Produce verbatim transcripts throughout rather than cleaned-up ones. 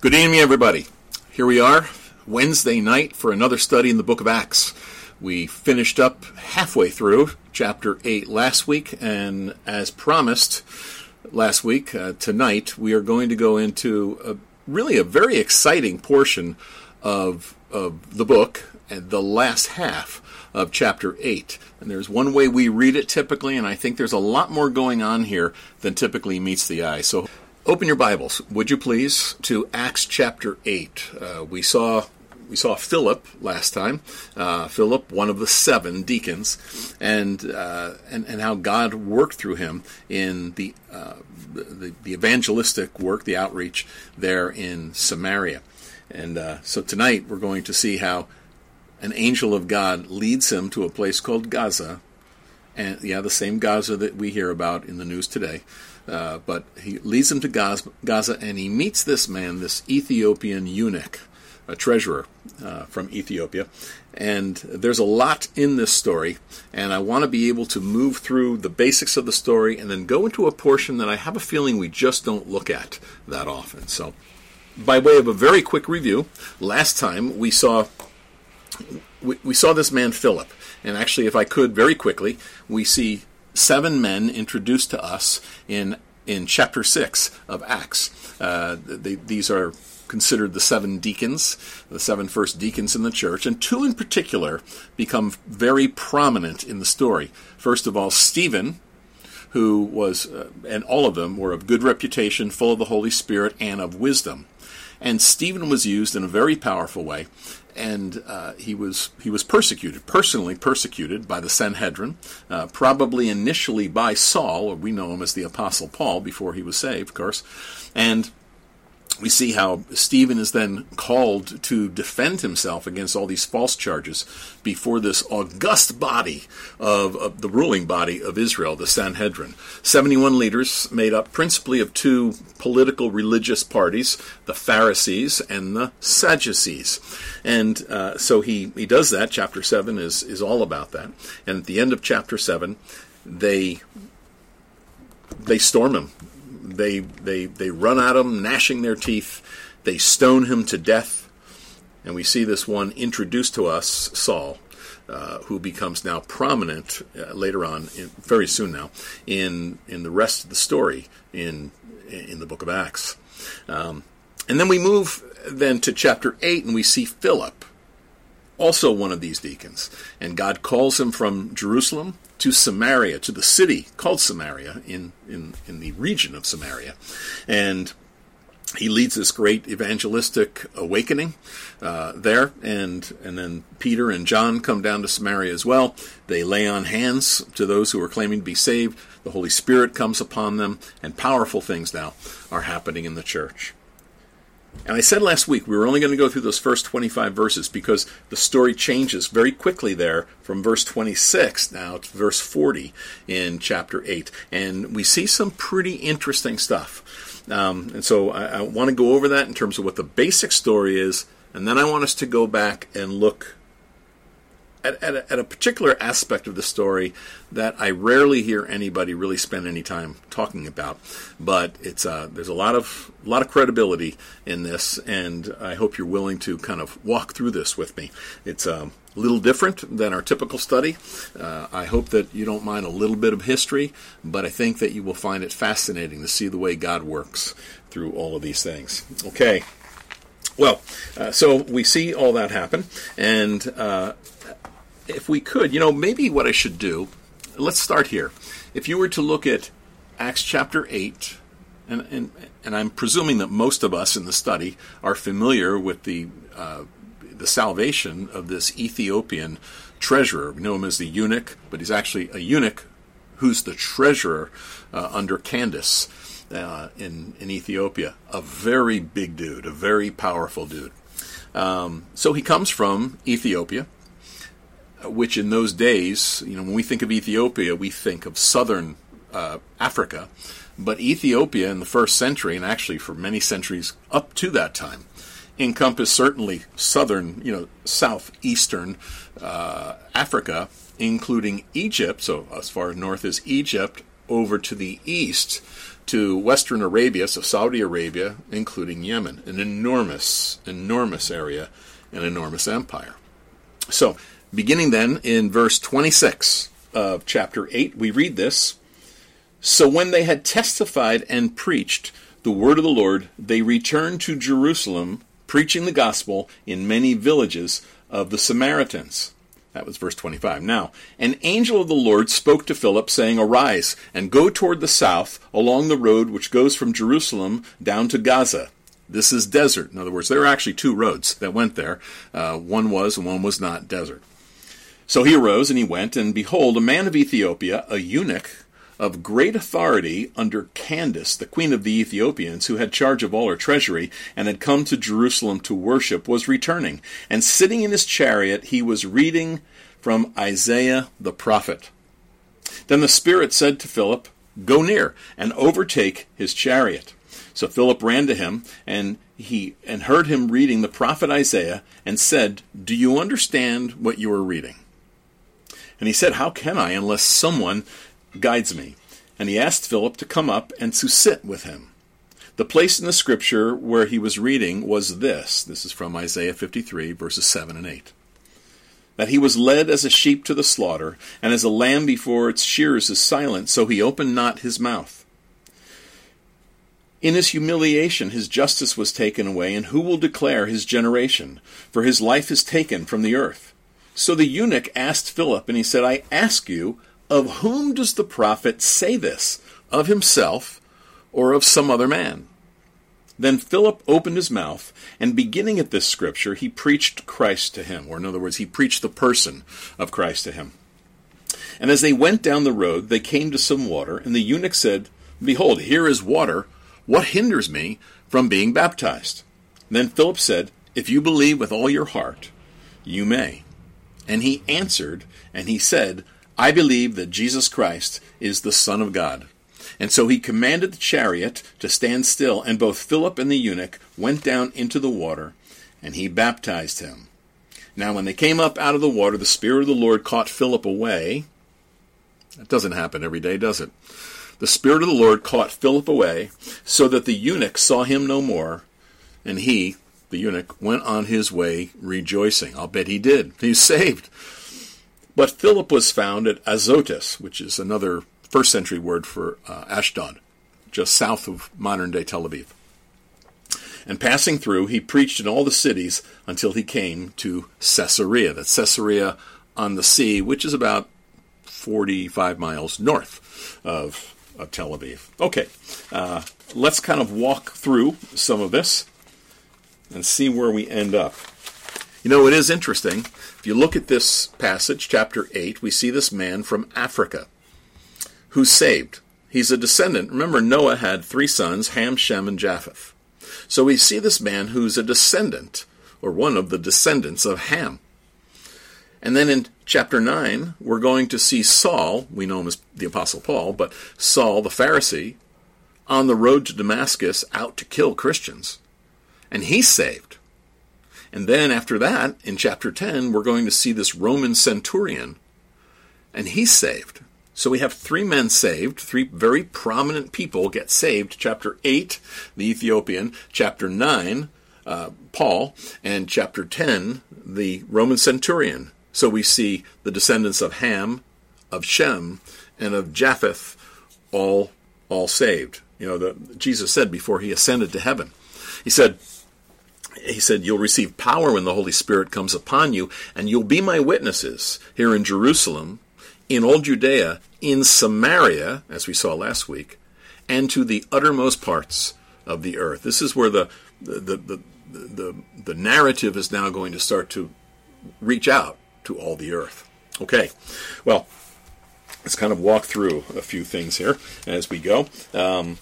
Good evening, everybody. Here we are, Wednesday night for another study in the book of Acts. We finished up halfway through chapter eight last week, and as promised last week, uh, tonight we are going to go into a, really a very exciting portion of, of the book, and the last half of chapter eight. And there's one way we read it typically, and I think there's a lot more going on here than typically meets the eye. So open your Bibles, would you please, to Acts chapter eight. Uh, we saw we saw Philip last time. Uh, Philip, one of the seven deacons, and uh, and and how God worked through him in the, uh, the the evangelistic work, the outreach there in Samaria. And uh, so tonight we're going to see how an angel of God leads him to a place called Gaza, and yeah, the same Gaza that we hear about in the news today. Uh, but he leads him to Gaza, Gaza, and he meets this man, this Ethiopian eunuch, a treasurer uh, from Ethiopia. And there's a lot in this story, and I want to be able to move through the basics of the story and then go into a portion that I have a feeling we just don't look at that often. So, by way of a very quick review, last time we saw we, we saw this man Philip, and actually, if I could, very quickly, we see seven men introduced to us in in chapter six of Acts. Uh, they, these are considered the seven deacons, the seven first deacons in the church, and two in particular become very prominent in the story. First of all, Stephen, who was, uh, and all of them were of good reputation, full of the Holy Spirit and of wisdom. And Stephen was used in a very powerful way, and uh, he was he was persecuted, personally persecuted by the Sanhedrin, uh, probably initially by Saul, or we know him as the Apostle Paul before he was saved, of course. And we see how Stephen is then called to defend himself against all these false charges before this august body of, of the ruling body of Israel, the Sanhedrin. seventy-one leaders made up principally of two political religious parties, the Pharisees and the Sadducees. And uh, so he, he does that. Chapter seven is, is all about that. And at the end of chapter seven, they they storm him. They they they run at him, gnashing their teeth. They stone him to death. And we see this one introduced to us, Saul, uh, who becomes now prominent uh, later on, in, very soon now, in in the rest of the story in in the book of Acts. Um, and then we move then to chapter eight, and we see Philip, also one of these deacons. And God calls him from Jerusalem to Samaria, to the city called Samaria, in, in, in the region of Samaria. And he leads this great evangelistic awakening uh, there. And, and then Peter and John come down to Samaria as well. They lay on hands to those who are claiming to be saved. The Holy Spirit comes upon them, and powerful things now are happening in the church. And I said last week we were only going to go through those first twenty-five verses because the story changes very quickly there from verse twenty-six now to verse forty in chapter eight. And we see some pretty interesting stuff. Um, and so I, I want to go over that in terms of what the basic story is, and then I want us to go back and look at, at, a, at a particular aspect of the story that I rarely hear anybody really spend any time talking about. But it's uh, there's a lot of a lot of credibility in this, and I hope you're willing to kind of walk through this with me. It's um, a little different than our typical study. Uh, I hope that you don't mind a little bit of history, but I think that you will find it fascinating to see the way God works through all of these things. Okay. Well, uh, so we see all that happen, and uh, if we could, you know, maybe what I should do, let's start here. If you were to look at Acts chapter eight, and and, and I'm presuming that most of us in the study are familiar with the uh, the salvation of this Ethiopian treasurer. We know him as the eunuch, but he's actually a eunuch who's the treasurer uh, under Candace uh, in, in Ethiopia. A very big dude, a very powerful dude. Um, so he comes from Ethiopia, which in those days, you know, when we think of Ethiopia, we think of southern uh, Africa. But Ethiopia in the first century, and actually for many centuries up to that time, encompassed certainly southern, you know, southeastern uh, Africa, including Egypt. So as far north as Egypt, over to the east to western Arabia, so Saudi Arabia, including Yemen, an enormous, enormous area, an enormous empire. So, beginning then in verse twenty-six of chapter eight, we read this. So when they had testified and preached the word of the Lord, they returned to Jerusalem, preaching the gospel in many villages of the Samaritans. That was verse twenty-five. Now, an angel of the Lord spoke to Philip, saying, Arise, and go toward the south, along the road which goes from Jerusalem down to Gaza. This is desert. In other words, there are actually two roads that went there. Uh, one was and one was not desert. So he arose and he went, and behold, a man of Ethiopia, a eunuch of great authority under Candace, the queen of the Ethiopians, who had charge of all her treasury, and had come to Jerusalem to worship, was returning. And sitting in his chariot, he was reading from Isaiah the prophet. Then the Spirit said to Philip, Go near, and overtake his chariot. So Philip ran to him, and he and heard him reading the prophet Isaiah, and said, Do you understand what you are reading? And he said, How can I, unless someone guides me? And he asked Philip to come up and to sit with him. The place in the scripture where he was reading was this. This is from Isaiah fifty-three, verses seven and eight. That he was led as a sheep to the slaughter, and as a lamb before its shearers is silent, so he opened not his mouth. In his humiliation his justice was taken away, and who will declare his generation? For his life is taken from the earth. So the eunuch asked Philip, and he said, I ask you, of whom does the prophet say this? Of himself, or of some other man? Then Philip opened his mouth, and beginning at this scripture, he preached Christ to him. Or in other words, he preached the person of Christ to him. And as they went down the road, they came to some water, and the eunuch said, Behold, here is water. What hinders me from being baptized? Then Philip said, If you believe with all your heart, you may. And he answered, and he said, I believe that Jesus Christ is the Son of God. And so he commanded the chariot to stand still, and both Philip and the eunuch went down into the water, and he baptized him. Now when they came up out of the water, the Spirit of the Lord caught Philip away. That doesn't happen every day, does it? The Spirit of the Lord caught Philip away, so that the eunuch saw him no more, and he, the eunuch, went on his way rejoicing. I'll bet he did. He's saved. But Philip was found at Azotus, which is another first century word for uh, Ashdod, just south of modern-day Tel Aviv. And passing through, he preached in all the cities until he came to Caesarea. That's Caesarea on the sea, which is about forty-five miles north of of Tel Aviv. Okay, uh, let's kind of walk through some of this and see where we end up. You know, it is interesting. If you look at this passage, chapter eight, we see this man from Africa who's saved. He's a descendant. Remember, Noah had three sons, Ham, Shem, and Japheth. So we see this man who's a descendant, or one of the descendants of Ham. And then in chapter nine, we're going to see Saul, we know him as the Apostle Paul, but Saul the Pharisee, on the road to Damascus out to kill Christians. And he's saved. And then after that, in chapter ten, we're going to see this Roman centurion, and he's saved. So we have three men saved, three very prominent people get saved. Chapter eight, the Ethiopian. Chapter nine, uh, Paul. And chapter ten, the Roman centurion. So we see the descendants of Ham, of Shem, and of Japheth, all all saved. You know, the, Jesus said before he ascended to heaven, he said, he said, you'll receive power when the Holy Spirit comes upon you, and you'll be my witnesses here in Jerusalem, in all Judea, in Samaria, as we saw last week, and to the uttermost parts of the earth. This is where the the the the, the, the narrative is now going to start to reach out to all the earth. Okay, well, let's kind of walk through a few things here as we go. Um,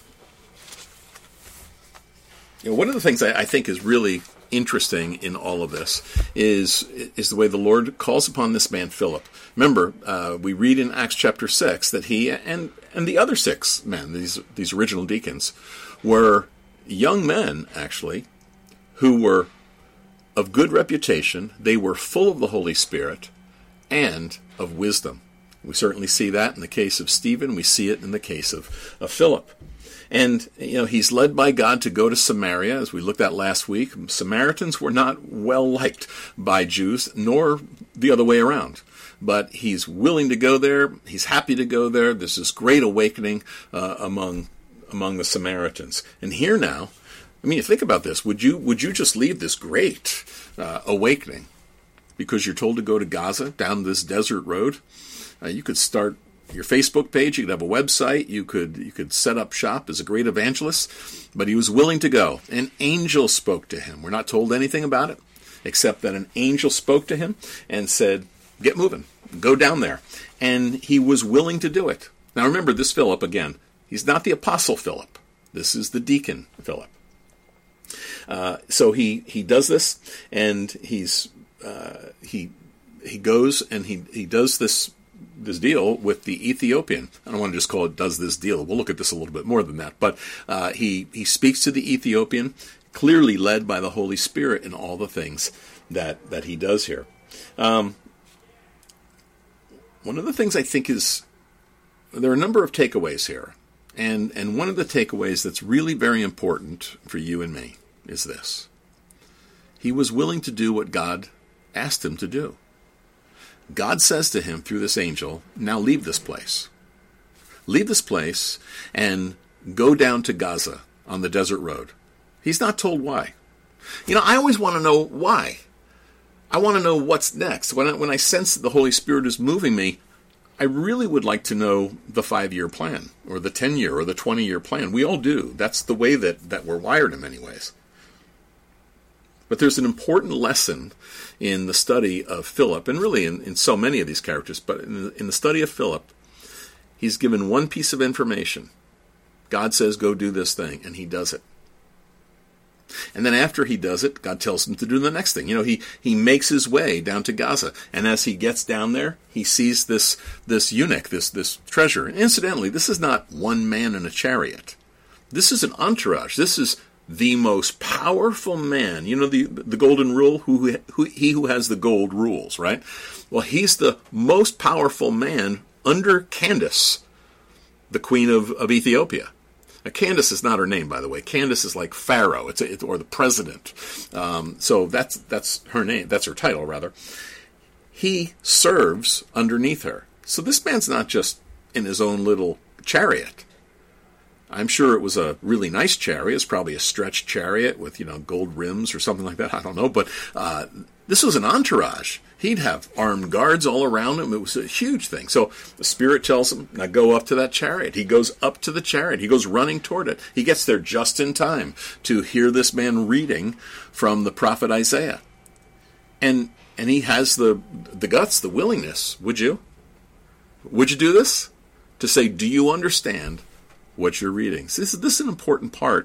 you know, one of the things I, I think is really interesting in all of this is is the way the Lord calls upon this man Philip. Remember, uh, we read in Acts chapter six that he and and the other six men, these these original deacons, were young men actually who were of good reputation. They were full of the Holy Spirit and of wisdom. We certainly see that in the case of Stephen. We see it in the case of, of Philip. And, you know, he's led by God to go to Samaria, as we looked at last week. Samaritans were not well liked by Jews, nor the other way around. But he's willing to go there. He's happy to go there. There's this great awakening uh, among among the Samaritans. And here now, I mean, you think about this. Would you would you just leave this great uh, awakening because you're told to go to Gaza, down this desert road? Uh, you could start your Facebook page. You could have a website. You could you could set up shop as a great evangelist. But he was willing to go. An angel spoke to him. We're not told anything about it, except that an angel spoke to him and said, get moving. Go down there. And he was willing to do it. Now remember, this Philip, again, he's not the apostle Philip. This is the deacon Philip. Uh, so he, he does this, and he's uh, he he goes and he, he does this this deal with the Ethiopian. I don't want to just call it does this deal. We'll look at this a little bit more than that. But uh, he, he speaks to the Ethiopian, clearly led by the Holy Spirit in all the things that, that he does here. Um, one of the things I think is, there are a number of takeaways here. And, and one of the takeaways that's really very important for you and me is this. He was willing to do what God asked him to do. God says to him through this angel, now leave this place. Leave this place and go down to Gaza on the desert road. He's not told why. You know, I always want to know why. I want to know what's next. When I, when I sense that the Holy Spirit is moving me, I really would like to know the five-year plan or the ten-year or the twenty-year plan. We all do. That's the way that, that we're wired in many ways. But there's an important lesson in the study of Philip, and really in, in so many of these characters, but in the, in the study of Philip, he's given one piece of information. God says, go do this thing, and he does it. And then after he does it, God tells him to do the next thing. You know, he, he makes his way down to Gaza, and as he gets down there, he sees this, this eunuch, this, this treasure. And incidentally, this is not one man in a chariot. This is an entourage. This is the most powerful man. You know the the golden rule? Who, who he who has the gold rules, right? Well, he's the most powerful man under Candace, the queen of, of Ethiopia. Now, Candace is not her name, by the way. Candace is like Pharaoh, it's a, it, or the president. Um, so that's that's her name. That's her title, rather. He serves underneath her. So this man's not just in his own little chariot. I'm sure it was a really nice chariot. It's probably a stretched chariot with, you know, gold rims or something like that. I don't know. But uh, this was an entourage. He'd have armed guards all around him. It was a huge thing. So the Spirit tells him, now go up to that chariot. He goes up to the chariot. He goes running toward it. He gets there just in time to hear this man reading from the prophet Isaiah. And and he has the the guts, the willingness. Would you? Would you do this? To say, do you understand what you're reading? So this, this is an important part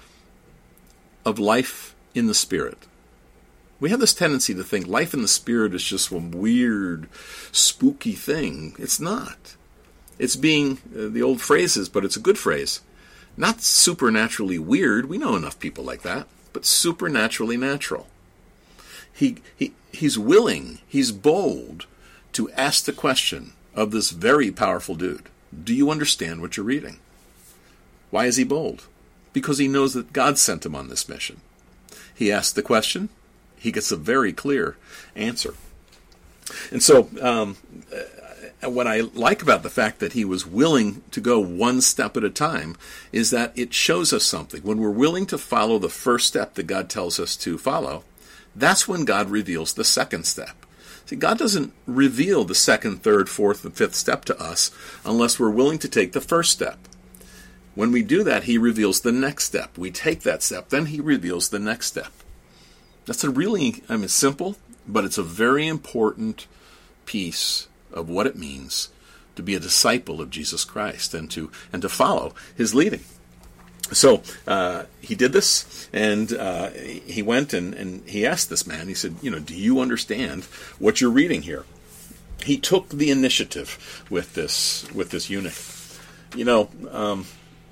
of life in the Spirit. We have this tendency to think life in the Spirit is just some weird, spooky thing. It's not. It's being, uh, the old phrase is, but it's a good phrase, not supernaturally weird. We know enough people like that, but supernaturally natural. He, he He's willing, he's bold to ask the question of this very powerful dude. Do you understand what you're reading? Why is he bold? Because he knows that God sent him on this mission. He asks the question. He gets a very clear answer. And so um, what I like about the fact that he was willing to go one step at a time is that it shows us something. When we're willing to follow the first step that God tells us to follow, that's when God reveals the second step. See, God doesn't reveal the second, third, fourth, and fifth step to us unless we're willing to take the first step. When we do that, he reveals the next step. We take that step, then he reveals the next step. That's a really, I mean, simple, but it's a very important piece of what it means to be a disciple of Jesus Christ and to and to follow his leading. So uh, he did this, and uh, he went and, and he asked this man, he said, you know, do you understand what you're reading here? He took the initiative with this with this eunuch. You know, um,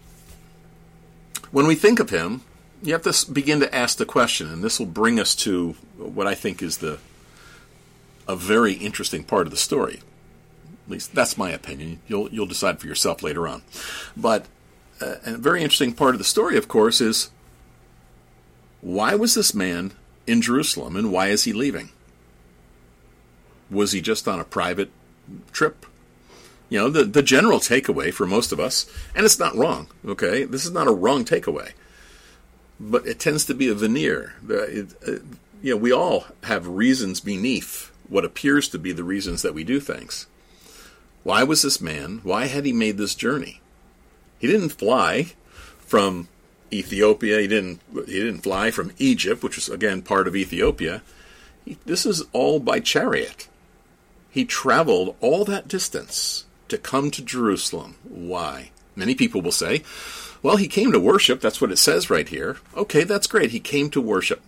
when we think of him, you have to begin to ask the question, and this will bring us to what I think is the a very interesting part of the story. At least that's my opinion. You'll you'll decide for yourself later on. But uh, a very interesting part of the story, of course, is why was this man in Jerusalem, and why is he leaving? Was he just on a private trip? You know, the, the general takeaway for most of us, and it's not wrong, okay? This is not a wrong takeaway. But it tends to be a veneer. It, it, you know, we all have reasons beneath what appears to be the reasons that we do things. Why was this man, why had he made this journey? He didn't fly from Ethiopia. He didn't, he didn't fly from Egypt, which was, again, part of Ethiopia. He, this is all by chariot. He traveled all that distance to come to Jerusalem. Why? Many people will say, well, he came to worship. That's what it says right here. Okay, that's great. He came to worship.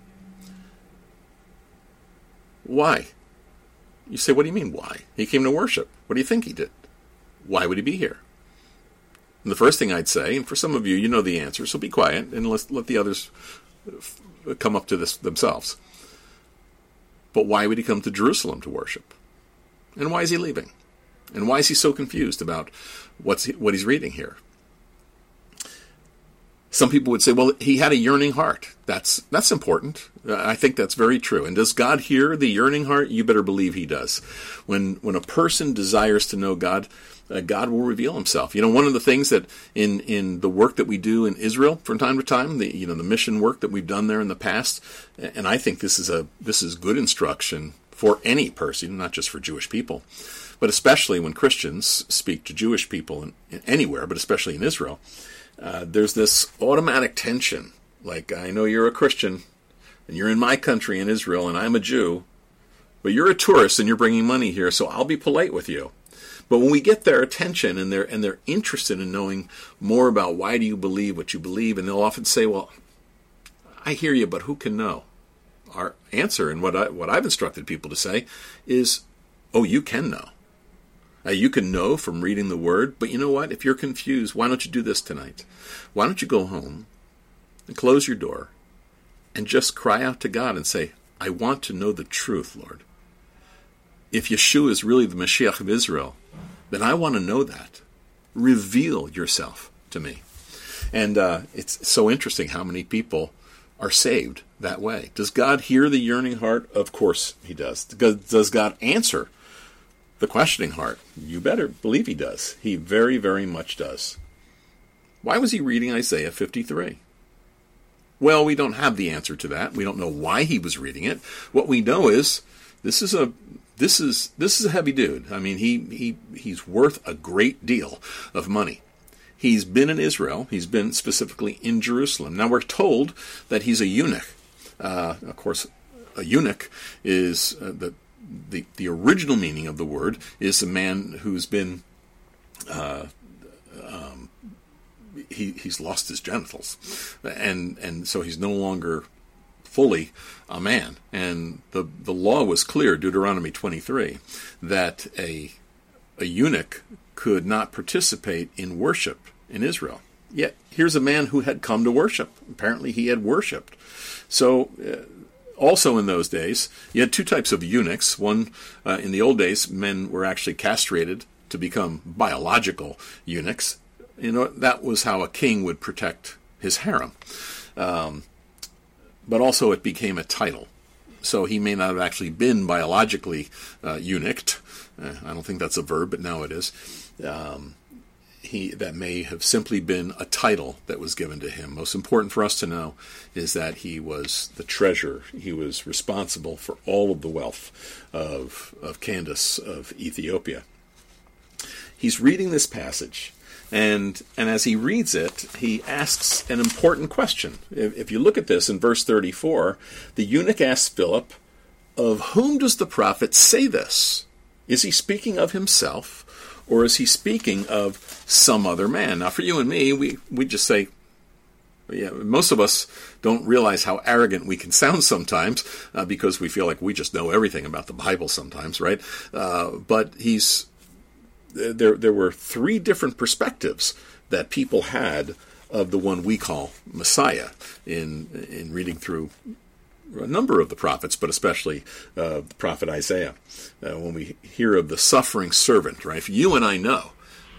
Why? You say, what do you mean, why? He came to worship. What do you think he did? Why would he be here? And the first thing I'd say, and for some of you, you know the answer, so be quiet and let, let the others come up to this themselves. But why would he come to Jerusalem to worship? And why is he leaving? And why is he so confused about what's he, what he's reading here? Some people would say, well, he had a yearning heart. That's that's important. I think that's very true. And does God hear the yearning heart? You better believe he does. When when a person desires to know God, uh, God will reveal himself. You know, one of the things that in, in the work that we do in Israel from time to time, the you know the mission work that we've done there in the past, and I think this is a this is good instruction for any person, not just for Jewish people, but especially when Christians speak to Jewish people in, in anywhere, but especially in Israel. Uh, there's this automatic tension. Like, I know you're a Christian, and you're in my country in Israel, and I'm a Jew, but you're a tourist and you're bringing money here, so I'll be polite with you. But when we get their attention and they're and they're interested in knowing more about why do you believe what you believe, and they'll often say, well, I hear you, but who can know? Our answer, and what I, what I've instructed people to say, is, oh, you can know. Uh, you can know from reading the Word, but you know what? If you're confused, why don't you do this tonight? Why don't you go home and close your door and just cry out to God and say, I want to know the truth, Lord. If Yeshua is really the Mashiach of Israel, then I want to know that. Reveal yourself to me. And uh, it's so interesting how many people are saved that way. Does God hear the yearning heart? Of course he does. Does God answer the questioning heart? You better believe he does. He very, very much does. Why was he reading Isaiah fifty-three? Well, we don't have the answer to that. We don't know why he was reading it. What we know is this is a this is this is a heavy dude. I mean, he he he's worth a great deal of money. He's been in Israel. He's been specifically in Jerusalem. Now we're told that he's a eunuch. Uh, of course, a eunuch is uh, the The, the original meaning of the word is a man who's been, uh, um, he, he's lost his genitals. And, and so he's no longer fully a man. And the, the law was clear, Deuteronomy twenty-three, that a, a eunuch could not participate in worship in Israel. Yet, here's a man who had come to worship. Apparently he had worshipped. So, uh, also in those days, you had two types of eunuchs. One, uh, in the old days, men were actually castrated to become biological eunuchs. You know, that was how a king would protect his harem. Um, but also it became a title. So he may not have actually been biologically uh, eunuched. Uh, I don't think that's a verb, but now it is. Um, He, that may have simply been a title that was given to him. Most important for us to know is that he was the treasurer. He was responsible for all of the wealth of, of Candace of Ethiopia. He's reading this passage, and, and as he reads it, he asks an important question. If, if you look at this in verse thirty-four, the eunuch asks Philip, of whom does the prophet say this? Is he speaking of himself? Or is he speaking of some other man? Now, for you and me, we, we just say, yeah, most of us don't realize how arrogant we can sound sometimes uh, because we feel like we just know everything about the Bible sometimes, right? Uh, but he's there. There were three different perspectives that people had of the one we call Messiah in in reading through a number of the prophets, but especially uh, the prophet Isaiah. Uh, when we hear of the suffering servant, right? You and I know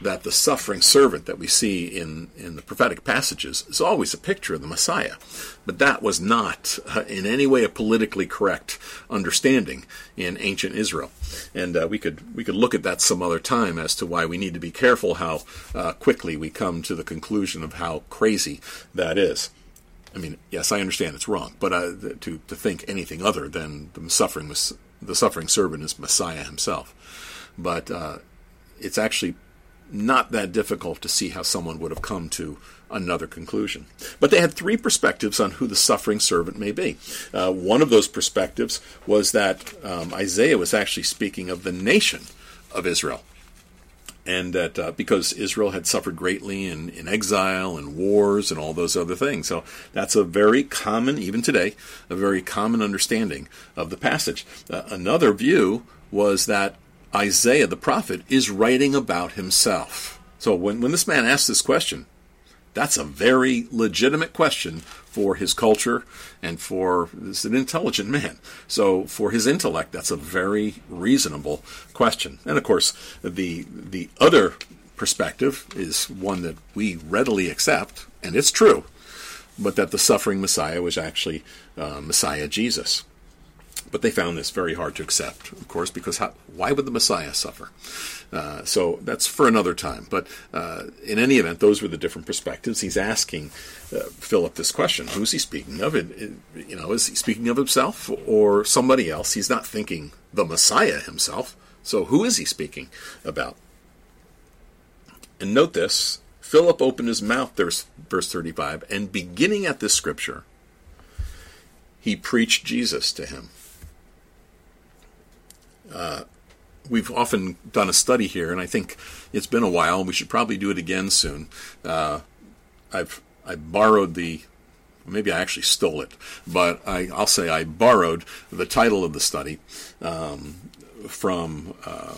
that the suffering servant that we see in, in the prophetic passages is always a picture of the Messiah. But that was not uh, in any way a politically correct understanding in ancient Israel. And uh, we could we could look at that some other time as to why we need to be careful how uh, quickly we come to the conclusion of how crazy that is. I mean, yes, I understand it's wrong, but uh, to to think anything other than the suffering the suffering servant is Messiah himself. But uh, it's actually not that difficult to see how someone would have come to another conclusion. But they had three perspectives on who the suffering servant may be. Uh, one of those perspectives was that um, Isaiah was actually speaking of the nation of Israel. And that uh, because Israel had suffered greatly in, in exile and wars and all those other things. So that's a very common, even today, a very common understanding of the passage. Uh, another view was that Isaiah, the prophet, is writing about himself. So when, when this man asks this question, that's a very legitimate question for his culture and for this an intelligent man. So for his intellect, that's a very reasonable question. And of course, the the other perspective is one that we readily accept, and it's true, but that the suffering Messiah was actually uh, Messiah Jesus. But they found this very hard to accept, of course, because how, why would the Messiah suffer? Uh, so that's for another time. But uh, in any event, those were the different perspectives. He's asking uh, Philip this question: who's he speaking of? It, it, you know, is he speaking of himself or somebody else? He's not thinking the Messiah himself. So who is he speaking about? And note this: Philip opened his mouth. There's verse thirty-five, and beginning at this scripture, he preached Jesus to him. Uh, we've often done a study here, and I think it's been a while, and we should probably do it again soon. Uh, I've I borrowed the, maybe I actually stole it, but I, I'll say I borrowed the title of the study um, from uh,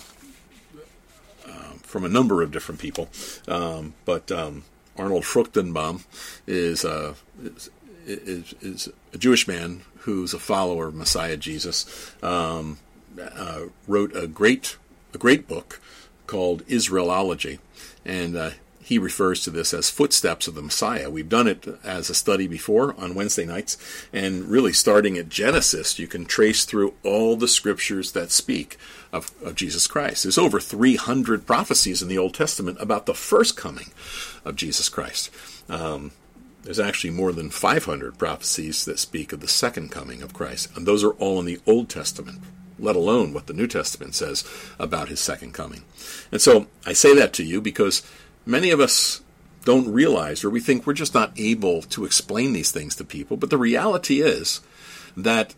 uh, from a number of different people. Um, but um, Arnold Fruchtenbaum is, uh, is is is a Jewish man who's a follower of Messiah Jesus. Um, Uh, wrote a great a great book called Israelology, and uh, he refers to this as Footsteps of the Messiah. We've done it as a study before on Wednesday nights, and really starting at Genesis, you can trace through all the scriptures that speak of, of Jesus Christ. There's over three hundred prophecies in the Old Testament about the first coming of Jesus Christ. Um, There's actually more than five hundred prophecies that speak of the second coming of Christ, and those are all in the Old Testament, let alone what the New Testament says about his second coming. And so I say that to you because many of us don't realize, or we think we're just not able to explain these things to people, but the reality is that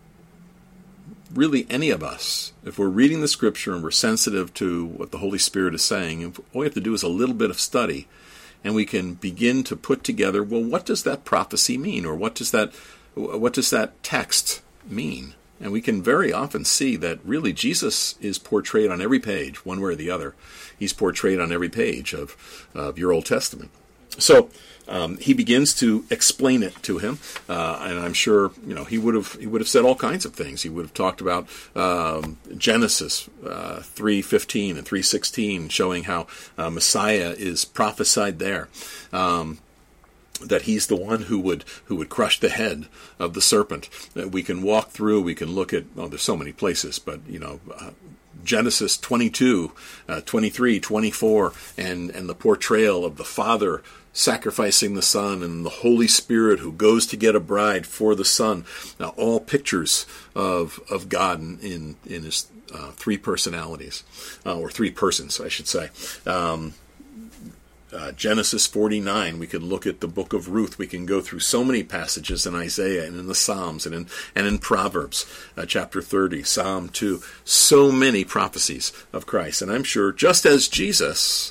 really any of us, if we're reading the Scripture and we're sensitive to what the Holy Spirit is saying, all we have to do is a little bit of study, and we can begin to put together, well, what does that prophecy mean, or what does that what does that text mean? And we can very often see that really Jesus is portrayed on every page, one way or the other. He's portrayed on every page of, of your Old Testament. So um, he begins to explain it to him, uh, and I'm sure you know he would have he would have said all kinds of things. He would have talked about um, Genesis uh, three fifteen and three sixteen, showing how uh, Messiah is prophesied there. Um, that he's the one who would who would crush the head of the serpent. That we can walk through, we can look at, oh, there's so many places, but, you know, uh, Genesis twenty-two, uh, twenty-three, twenty-four, and, and the portrayal of the Father sacrificing the Son, and the Holy Spirit who goes to get a bride for the Son. Now, all pictures of of God in, in, in his uh, three personalities, uh, or three persons, I should say. Um Uh, Genesis forty-nine, we could look at the book of Ruth. We can go through so many passages in Isaiah and in the Psalms and in and in Proverbs, uh, chapter thirty, Psalm two. So many prophecies of Christ. And I'm sure just as Jesus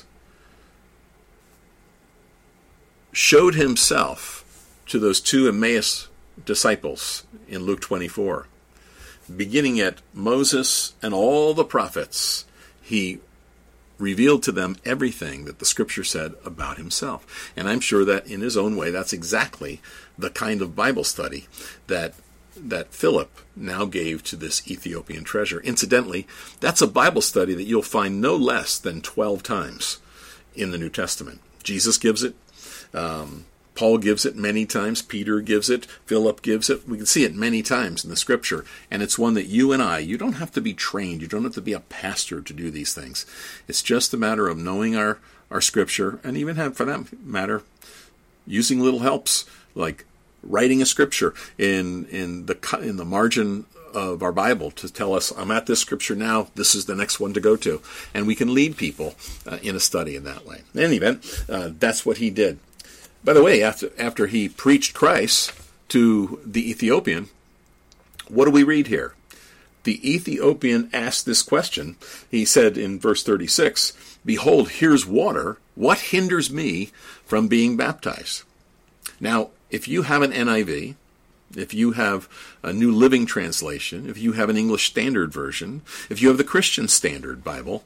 showed himself to those two Emmaus disciples in Luke twenty-four, beginning at Moses and all the prophets, he revealed to them everything that the Scripture said about himself. And I'm sure that in his own way, that's exactly the kind of Bible study that that Philip now gave to this Ethiopian treasure. Incidentally, that's a Bible study that you'll find no less than twelve times in the New Testament. Jesus gives it. Um, Paul gives it many times. Peter gives it. Philip gives it. We can see it many times in the Scripture. And it's one that you and I, you don't have to be trained. You don't have to be a pastor to do these things. It's just a matter of knowing our, our Scripture, and even have, for that matter, using little helps, like writing a Scripture in, in, the, in the margin of our Bible to tell us, I'm at this Scripture now, this is the next one to go to. And we can lead people uh, in a study in that way. In any event, uh, that's what he did. By the way, after after he preached Christ to the Ethiopian, what do we read here? The Ethiopian asked this question. He said in verse thirty-six, "Behold, here's water. What hinders me from being baptized?" Now, if you have an N I V, if you have a New Living Translation, if you have an English Standard Version, if you have the Christian Standard Bible,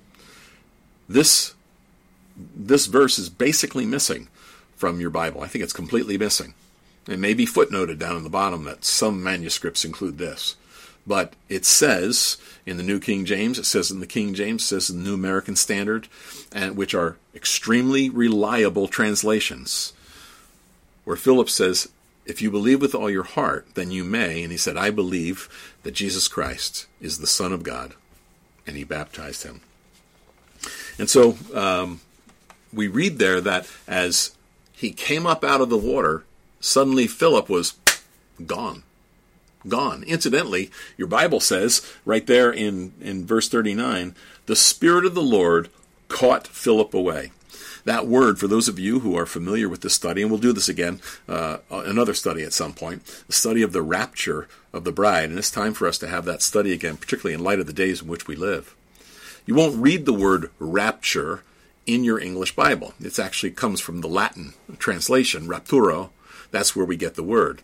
this this verse is basically missing from your Bible. I think it's completely missing. It may be footnoted down in the bottom that some manuscripts include this. But it says in the New King James, it says in the King James, it says in the New American Standard, and which are extremely reliable translations, where Philip says, if you believe with all your heart, then you may. And he said, I believe that Jesus Christ is the Son of God. And he baptized him. And so um, we read there that as he came up out of the water, suddenly Philip was gone. Gone. Incidentally, your Bible says right there in, in verse thirty-nine, the Spirit of the Lord caught Philip away. That word, for those of you who are familiar with this study, and we'll do this again, uh, another study at some point, the study of the rapture of the bride, and it's time for us to have that study again, particularly in light of the days in which we live. You won't read the word rapture in your English Bible. It actually comes from the Latin translation, rapturo. That's where we get the word.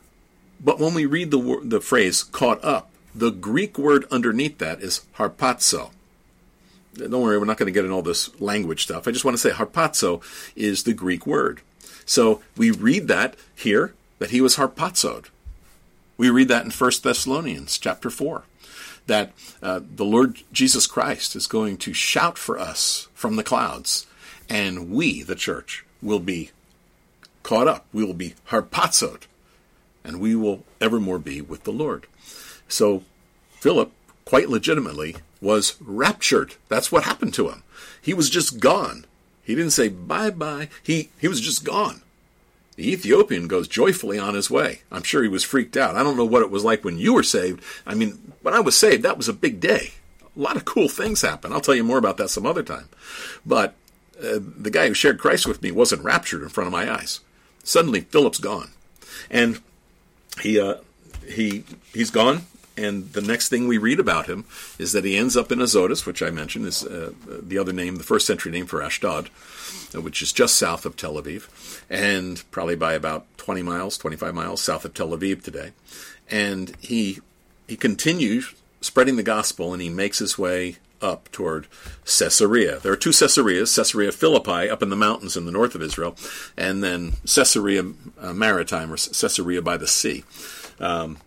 But when we read the word, the phrase caught up, the Greek word underneath that is harpazo. Don't worry, we're not going to get in all this language stuff. I just want to say harpazo is the Greek word. So we read that here, that he was harpazoed. We read that in First Thessalonians chapter four. That uh, the Lord Jesus Christ is going to shout for us from the clouds, and we, the church, will be caught up. We will be harpazoed, and we will evermore be with the Lord. So Philip, quite legitimately, was raptured. That's what happened to him. He was just gone. He didn't say bye-bye. He, he was just gone. The Ethiopian goes joyfully on his way. I'm sure he was freaked out. I don't know what it was like when you were saved. I mean, when I was saved, that was a big day. A lot of cool things happened. I'll tell you more about that some other time. But uh, the guy who shared Christ with me wasn't raptured in front of my eyes. Suddenly, Philip's gone. And he uh, he he's gone. And the next thing we read about him is that he ends up in Azotus, which I mentioned is uh, the other name, the first century name for Ashdod, which is just south of Tel Aviv, and probably by about twenty miles, twenty-five miles south of Tel Aviv today. And he he continues spreading the gospel, and he makes his way up toward Caesarea. There are two Caesareas, Caesarea Philippi up in the mountains in the north of Israel, and then Caesarea uh, Maritime, or Caesarea by the sea. Um,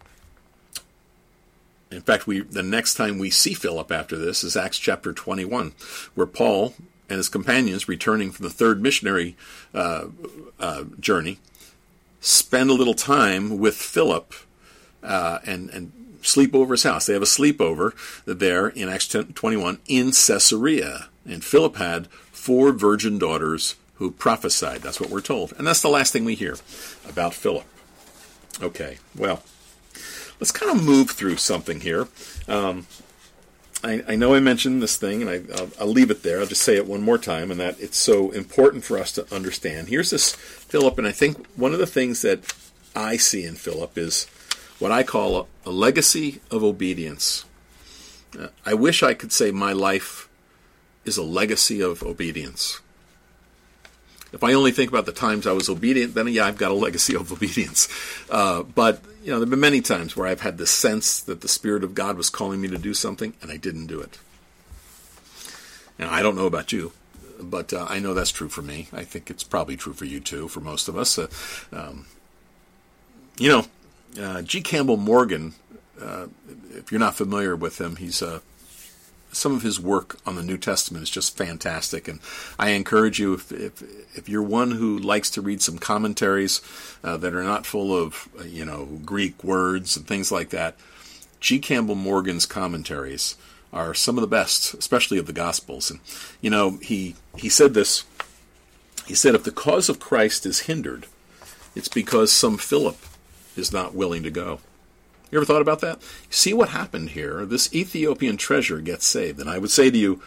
In fact, we the next time we see Philip after this is Acts chapter twenty-one, where Paul and his companions, returning from the third missionary uh, uh, journey, spend a little time with Philip uh, and, and sleep over his house. They have a sleepover there in Acts twenty-one in Caesarea. And Philip had four virgin daughters who prophesied. That's what we're told. And that's the last thing we hear about Philip. Okay, well, let's kind of move through something here. Um, I, I know I mentioned this thing, and I, I'll, I'll leave it there. I'll just say it one more time, and that it's so important for us to understand. Here's this Philip, and I think one of the things that I see in Philip is what I call a, a legacy of obedience. Uh, I wish I could say my life is a legacy of obedience. If I only think about the times I was obedient, then yeah, I've got a legacy of obedience. Uh, but, you know, there have been many times where I've had this sense that the Spirit of God was calling me to do something, and I didn't do it. Now, I don't know about you, but uh, I know that's true for me. I think it's probably true for you, too, for most of us. Uh, um, you know, uh, G. Campbell Morgan, uh, if you're not familiar with him, he's a some of his work on the New Testament is just fantastic, and I encourage you, if if, if you're one who likes to read some commentaries uh, that are not full of uh, you know Greek words and things like that, G. Campbell Morgan's commentaries are some of the best, especially of the Gospels. And you know, he he said this. He said, if the cause of Christ is hindered, it's because some Philip is not willing to go. You ever thought about that? See what happened here. This Ethiopian treasure gets saved. And I would say to you,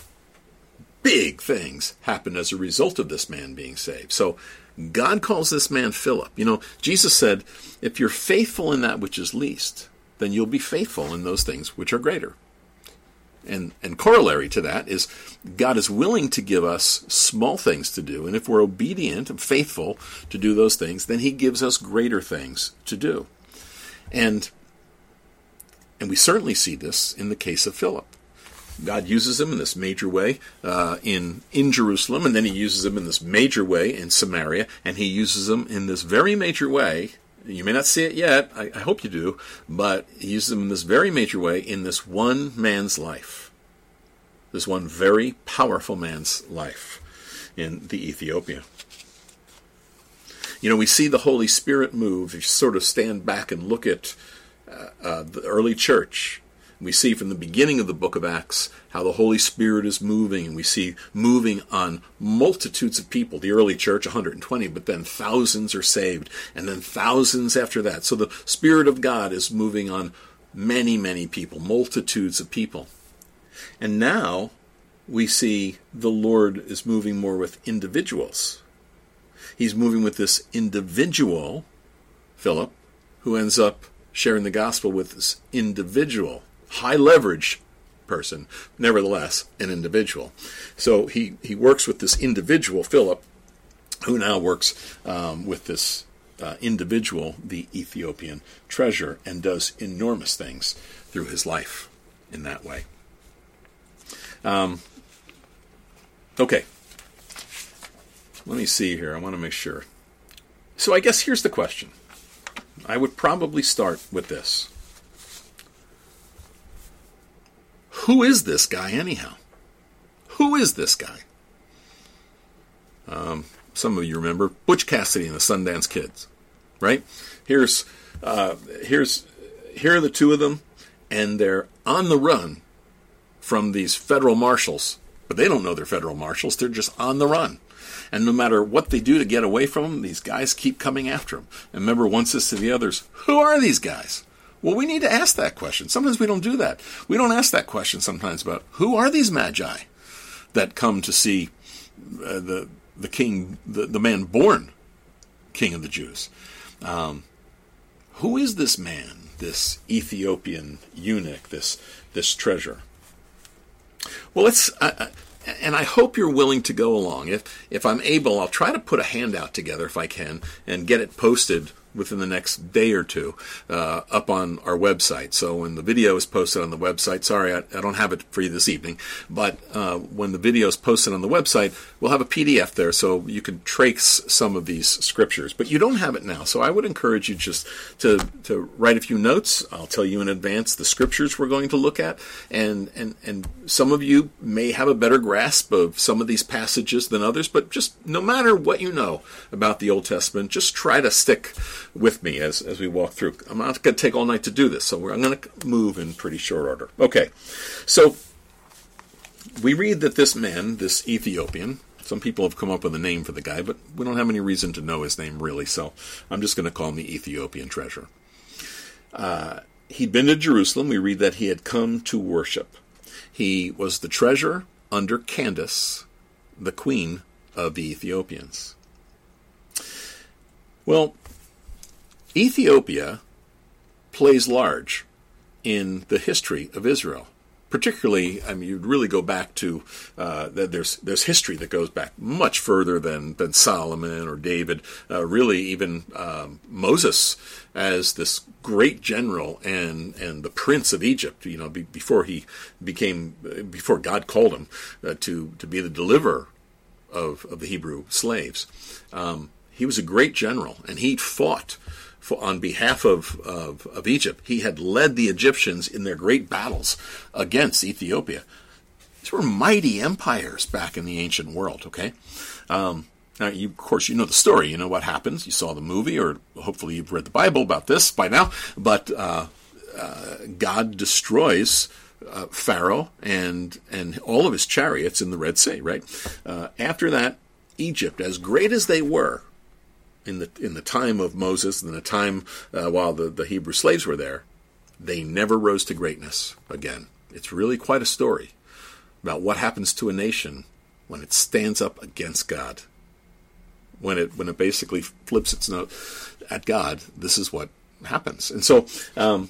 big things happen as a result of this man being saved. So God calls this man Philip. You know, Jesus said, if you're faithful in that which is least, then you'll be faithful in those things which are greater. And, and corollary to that is God is willing to give us small things to do. And if we're obedient and faithful to do those things, then he gives us greater things to do. And and we certainly see this in the case of Philip. God uses him in this major way uh, in, in Jerusalem, and then he uses him in this major way in Samaria, and he uses him in this very major way. You may not see it yet, I, I hope you do, but he uses him in this very major way in this one man's life. This one very powerful man's life in the Ethiopia. You know, we see the Holy Spirit move. If you sort of stand back and look at uh, uh, the early church, we see from the beginning of the book of Acts how the Holy Spirit is moving, and we see moving on multitudes of people. The early church, one hundred twenty, but then thousands are saved, and then thousands after that. So the Spirit of God is moving on many, many people, multitudes of people. And now we see the Lord is moving more with individuals. He's moving with this individual, Philip, who ends up sharing the gospel with this individual, high-leverage person, nevertheless an individual. So he, he works with this individual, Philip, who now works um, with this uh, individual, the Ethiopian treasure, and does enormous things through his life in that way. Um, okay. Let me see here. I want to make sure. So I guess here's the question. I would probably start with this. Who is this guy anyhow? Who is this guy? Um, some of you remember Butch Cassidy and the Sundance Kids, right? Here's, uh, here's, here are the two of them, and they're on the run from these federal marshals, but they don't know they're federal marshals. They're just on the run. And no matter what they do to get away from them, these guys keep coming after them. And remember, one says to the others, who are these guys? Well, we need to ask that question. Sometimes we don't do that. We don't ask that question sometimes about who are these magi that come to see uh, the the king, the, the man born king of the Jews. Um, who is this man, this Ethiopian eunuch, this this treasure? Well, let's... Uh, And I hope you're willing to go along. If if I'm able, I'll try to put a handout together if I can and get it posted within the next day or two uh, up on our website. So when the video is posted on the website, sorry, I, I don't have it for you this evening, but uh, when the video is posted on the website, we'll have a P D F there so you can trace some of these scriptures. But you don't have it now, so I would encourage you just to, to write a few notes. I'll tell you in advance the scriptures we're going to look at, and, and, and some of you may have a better grasp of some of these passages than others, but just no matter what you know about the Old Testament, just try to stick with me as, as we walk through. I'm not going to take all night to do this, so we're, I'm going to move in pretty short order. Okay, so we read that this man, this Ethiopian, some people have come up with a name for the guy, but we don't have any reason to know his name really, so I'm just going to call him the Ethiopian treasure. Uh, he'd been to Jerusalem. We read that he had come to worship. He was the treasurer under Candace, the queen of the Ethiopians. Well, Ethiopia plays large in the history of Israel. Particularly, I mean, you'd really go back to, uh, there's there's history that goes back much further than, than Solomon or David, uh, really even um, Moses as this great general and, and the prince of Egypt, you know, be, before he became, before God called him uh, to, to be the deliverer of, of the Hebrew slaves. Um, he was a great general, and he fought For, on behalf of, of, of Egypt. He had led the Egyptians in their great battles against Ethiopia. These were mighty empires back in the ancient world, okay? Um, now, you, of course, you know the story. You know what happens. You saw the movie, or hopefully you've read the Bible about this by now. But uh, uh, God destroys uh, Pharaoh and and all of his chariots in the Red Sea, right? Uh, after that, Egypt, as great as they were in the in the time of Moses and the time uh, while the, the Hebrew slaves were there, they never rose to greatness again. It's really quite a story about what happens to a nation when it stands up against God. When it when it basically flips its note at God, this is what happens. And so, um,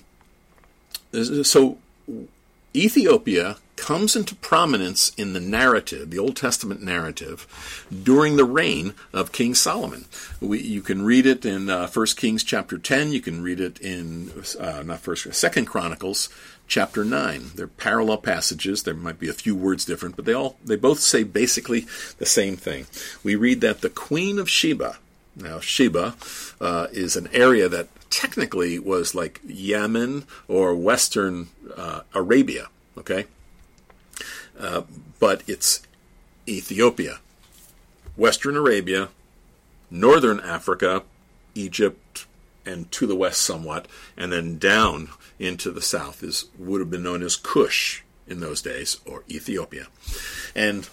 so Ethiopia comes into prominence in the narrative, the Old Testament narrative, during the reign of King Solomon. We, you can read it in uh, First Kings chapter ten. You can read it in uh, not First, Second Chronicles chapter nine. They're parallel passages. There might be a few words different, but they all they both say basically the same thing. We read that the Queen of Sheba. Now, Sheba uh, is an area that technically was like Yemen or Western uh, Arabia. Okay. Uh, but it's Ethiopia, Western Arabia, Northern Africa, Egypt, and to the west somewhat, and then down into the south is would have been known as Cush in those days, or Ethiopia. And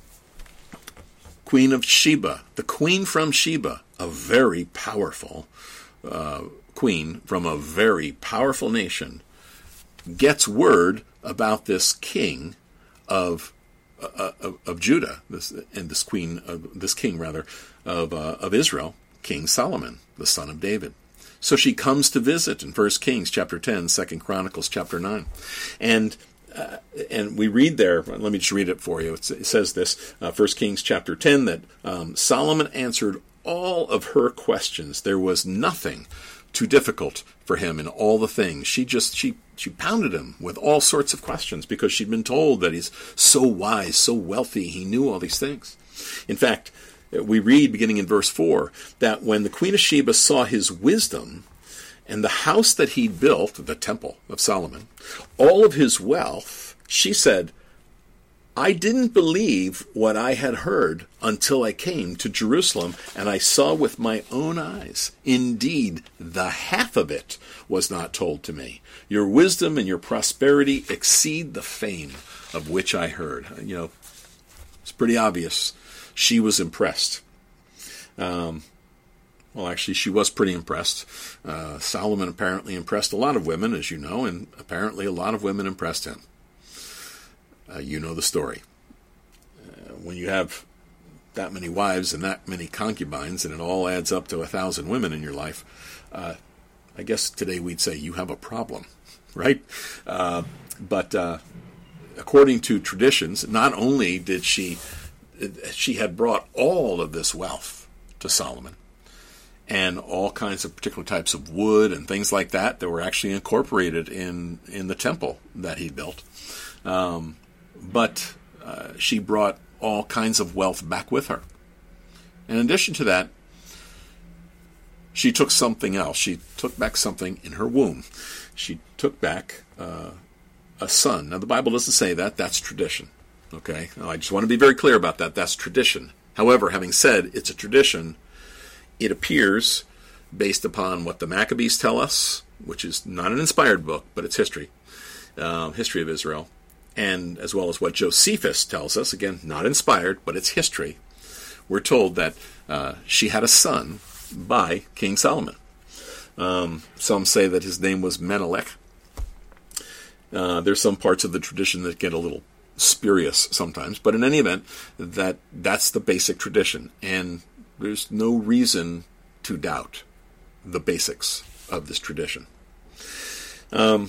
Queen of Sheba, the queen from Sheba, a very powerful uh, queen from a very powerful nation, gets word about this king of uh, of, of Judah, this, and this queen, of, this king rather, of uh, of Israel, King Solomon, the son of David. So she comes to visit in First Kings chapter ten, Second Chronicles chapter nine, and uh, and we read there. Let me just read it for you. It's, it says this, uh, First Kings chapter ten, that um, Solomon answered all of her questions. There was nothing too difficult for him in all the things. She just she she pounded him with all sorts of questions because she'd been told that he's so wise, so wealthy, he knew all these things. In fact, we read beginning in verse four that when the Queen of Sheba saw his wisdom and the house that he built, the temple of Solomon, all of his wealth, she said, I didn't believe what I had heard until I came to Jerusalem and I saw with my own eyes. Indeed, the half of it was not told to me. Your wisdom and your prosperity exceed the fame of which I heard. You know, it's pretty obvious. She was impressed. Um, well, actually, she was pretty impressed. Uh, Solomon apparently impressed a lot of women, as you know, and apparently a lot of women impressed him. Uh, you know the story. Uh, when you have that many wives and that many concubines, and it all adds up to a thousand women in your life, uh, I guess today we'd say you have a problem, right? Uh, but uh, according to traditions, not only did she, she had brought all of this wealth to Solomon, and all kinds of particular types of wood and things like that that were actually incorporated in, in the temple that he built. Um, But uh, she brought all kinds of wealth back with her. In addition to that, she took something else. She took back something in her womb. She took back uh, a son. Now, the Bible doesn't say that. That's tradition. Okay? Now, I just want to be very clear about that. That's tradition. However, having said it's a tradition, it appears, based upon what the Maccabees tell us, which is not an inspired book, but it's history, uh, history of Israel, and as well as what Josephus tells us, again, not inspired, but it's history, we're told that uh, she had a son by King Solomon. Um, some say that his name was Menelik. Uh, there's some parts of the tradition that get a little spurious sometimes, but in any event, that that's the basic tradition, and there's no reason to doubt the basics of this tradition. Um,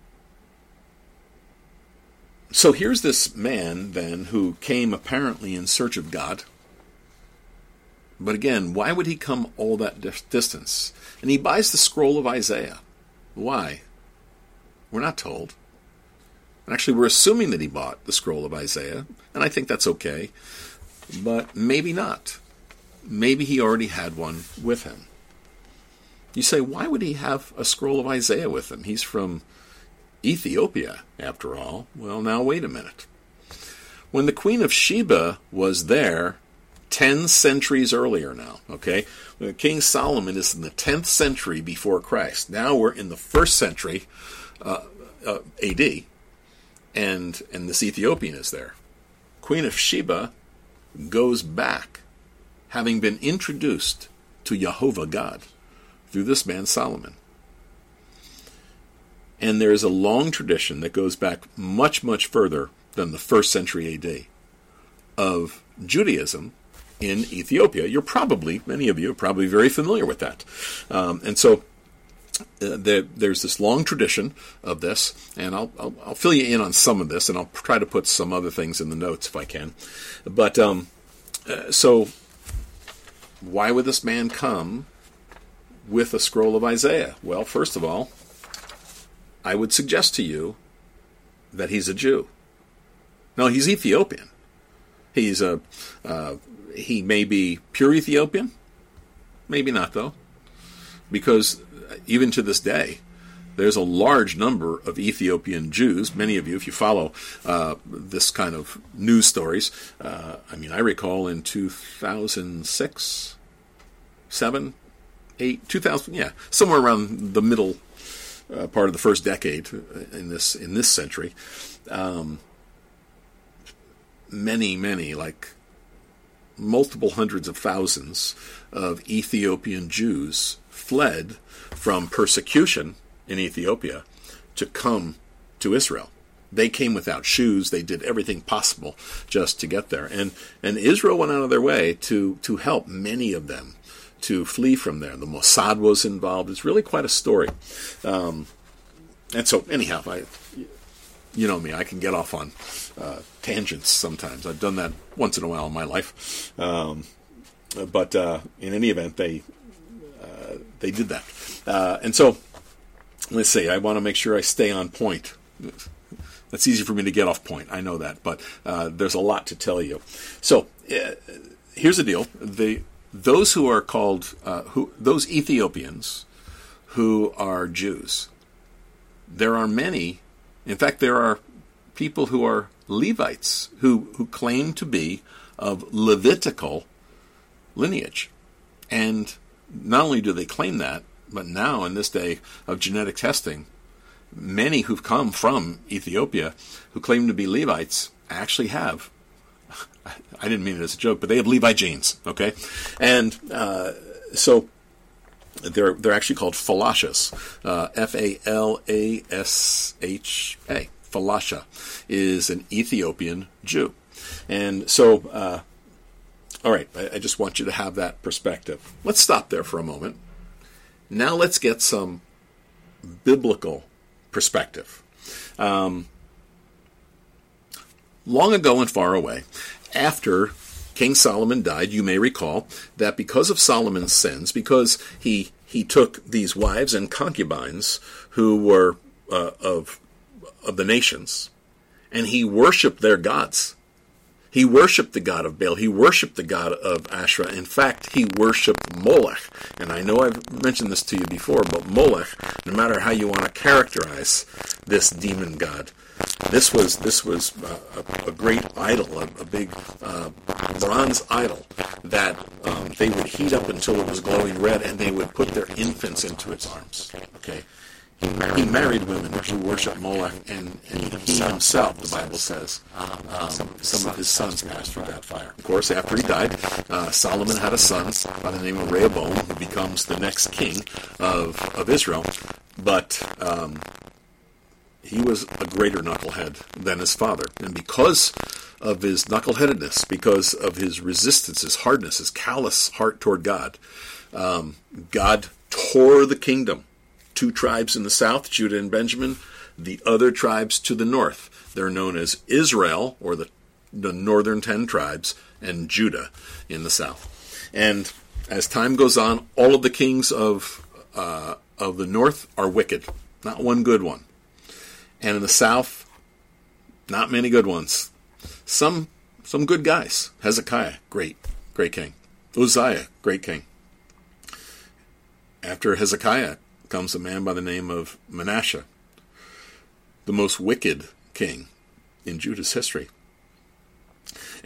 So here's this man, then, who came apparently in search of God. But again, why would he come all that distance? And he buys the scroll of Isaiah. Why? We're not told. Actually, we're assuming that he bought the scroll of Isaiah, and I think that's okay. But maybe not. Maybe he already had one with him. You say, why would he have a scroll of Isaiah with him? He's from Ethiopia, after all. Well, now wait a minute. when the Queen of Sheba was there ten centuries earlier now, okay? King Solomon is in the tenth century before Christ. Now we're in the first century uh, uh, A D, and, and this Ethiopian is there. Queen of Sheba goes back, having been introduced to Jehovah God through this man Solomon. And there is a long tradition that goes back much, much further than the first century A D of Judaism in Ethiopia. You're probably, many of you are probably very familiar with that. Um, and so uh, there, there's this long tradition of this, and I'll, I'll, I'll fill you in on some of this, and I'll try to put some other things in the notes if I can. But um, uh, so why would this man come with a scroll of Isaiah? Well, first of all, I would suggest to you that he's a Jew. No, he's Ethiopian. He's a uh, he may be pure Ethiopian, maybe not though, because even to this day, there's a large number of Ethiopian Jews. Many of you, if you follow uh, this kind of news stories, uh, I mean, I recall in two thousand six, seven, eight, two thousand, yeah, somewhere around the middle uh, part of the first decade in this in this century. Um, many, many, like multiple hundreds of thousands of Ethiopian Jews fled from persecution in Ethiopia to come to Israel. They came without shoes. They did everything possible just to get there. And and Israel went out of their way to, to help many of them to flee from there. The Mossad was involved. It's really quite a story. Um, and so, anyhow, I, you know me, I can get off on uh, tangents sometimes. I've done that once in a while in my life. Um, but uh, in any event, they uh, they did that. Uh, and so, let's see, I want to make sure I stay on point. That's easy for me to get off point. I know that, but uh, there's a lot to tell you. So uh, here's the deal: the those who are called uh, who those Ethiopians who are Jews. There are many. In fact, there are people who are Levites who who claim to be of Levitical lineage, and not only do they claim that, but now in this day of genetic testing, many who've come from Ethiopia who claim to be Levites actually have, I didn't mean it as a joke, but they have Levi genes, okay? And uh, so they're they're actually called Falashas, uh, F A L A S H A. Falasha is an Ethiopian Jew. And so, uh, all right, I, I just want you to have that perspective. Let's stop there for a moment. Now let's get some biblical perspective. Um, long ago and far away, after King Solomon died, you may recall that because of Solomon's sins, because he he took these wives and concubines who were uh, of of the nations, and he worshipped their gods. He worshipped the god of Baal. He worshipped the god of Asherah. In fact, he worshipped Molech. And I know I've mentioned this to you before, but Molech, no matter how you want to characterize this demon god, this was this was a, a, a great idol, a, a big uh, bronze idol that um, they would heat up until it was glowing red, and they would put their infants into its arms. Okay. He married, he married women who worshiped Molech, and, and he himself, the Bible says, um, some of his sons passed through that fire. Of course, after he died, uh, Solomon had a son by the name of Rehoboam, who becomes the next king of, of Israel. But um, he was a greater knucklehead than his father. And because of his knuckleheadedness, because of his resistance, his hardness, his callous heart toward God, um, God tore the kingdom. Two tribes in the south, Judah and Benjamin, the other tribes to the north. They're known as Israel, or the, the northern ten tribes, and Judah in the south. And as time goes on, all of the kings of uh, of the north are wicked, not one good one. And in the south, not many good ones. Some some good guys. Hezekiah, great, great king. Uzziah, great king. After Hezekiah comes a man by the name of Manasseh, the most wicked king in Judah's history.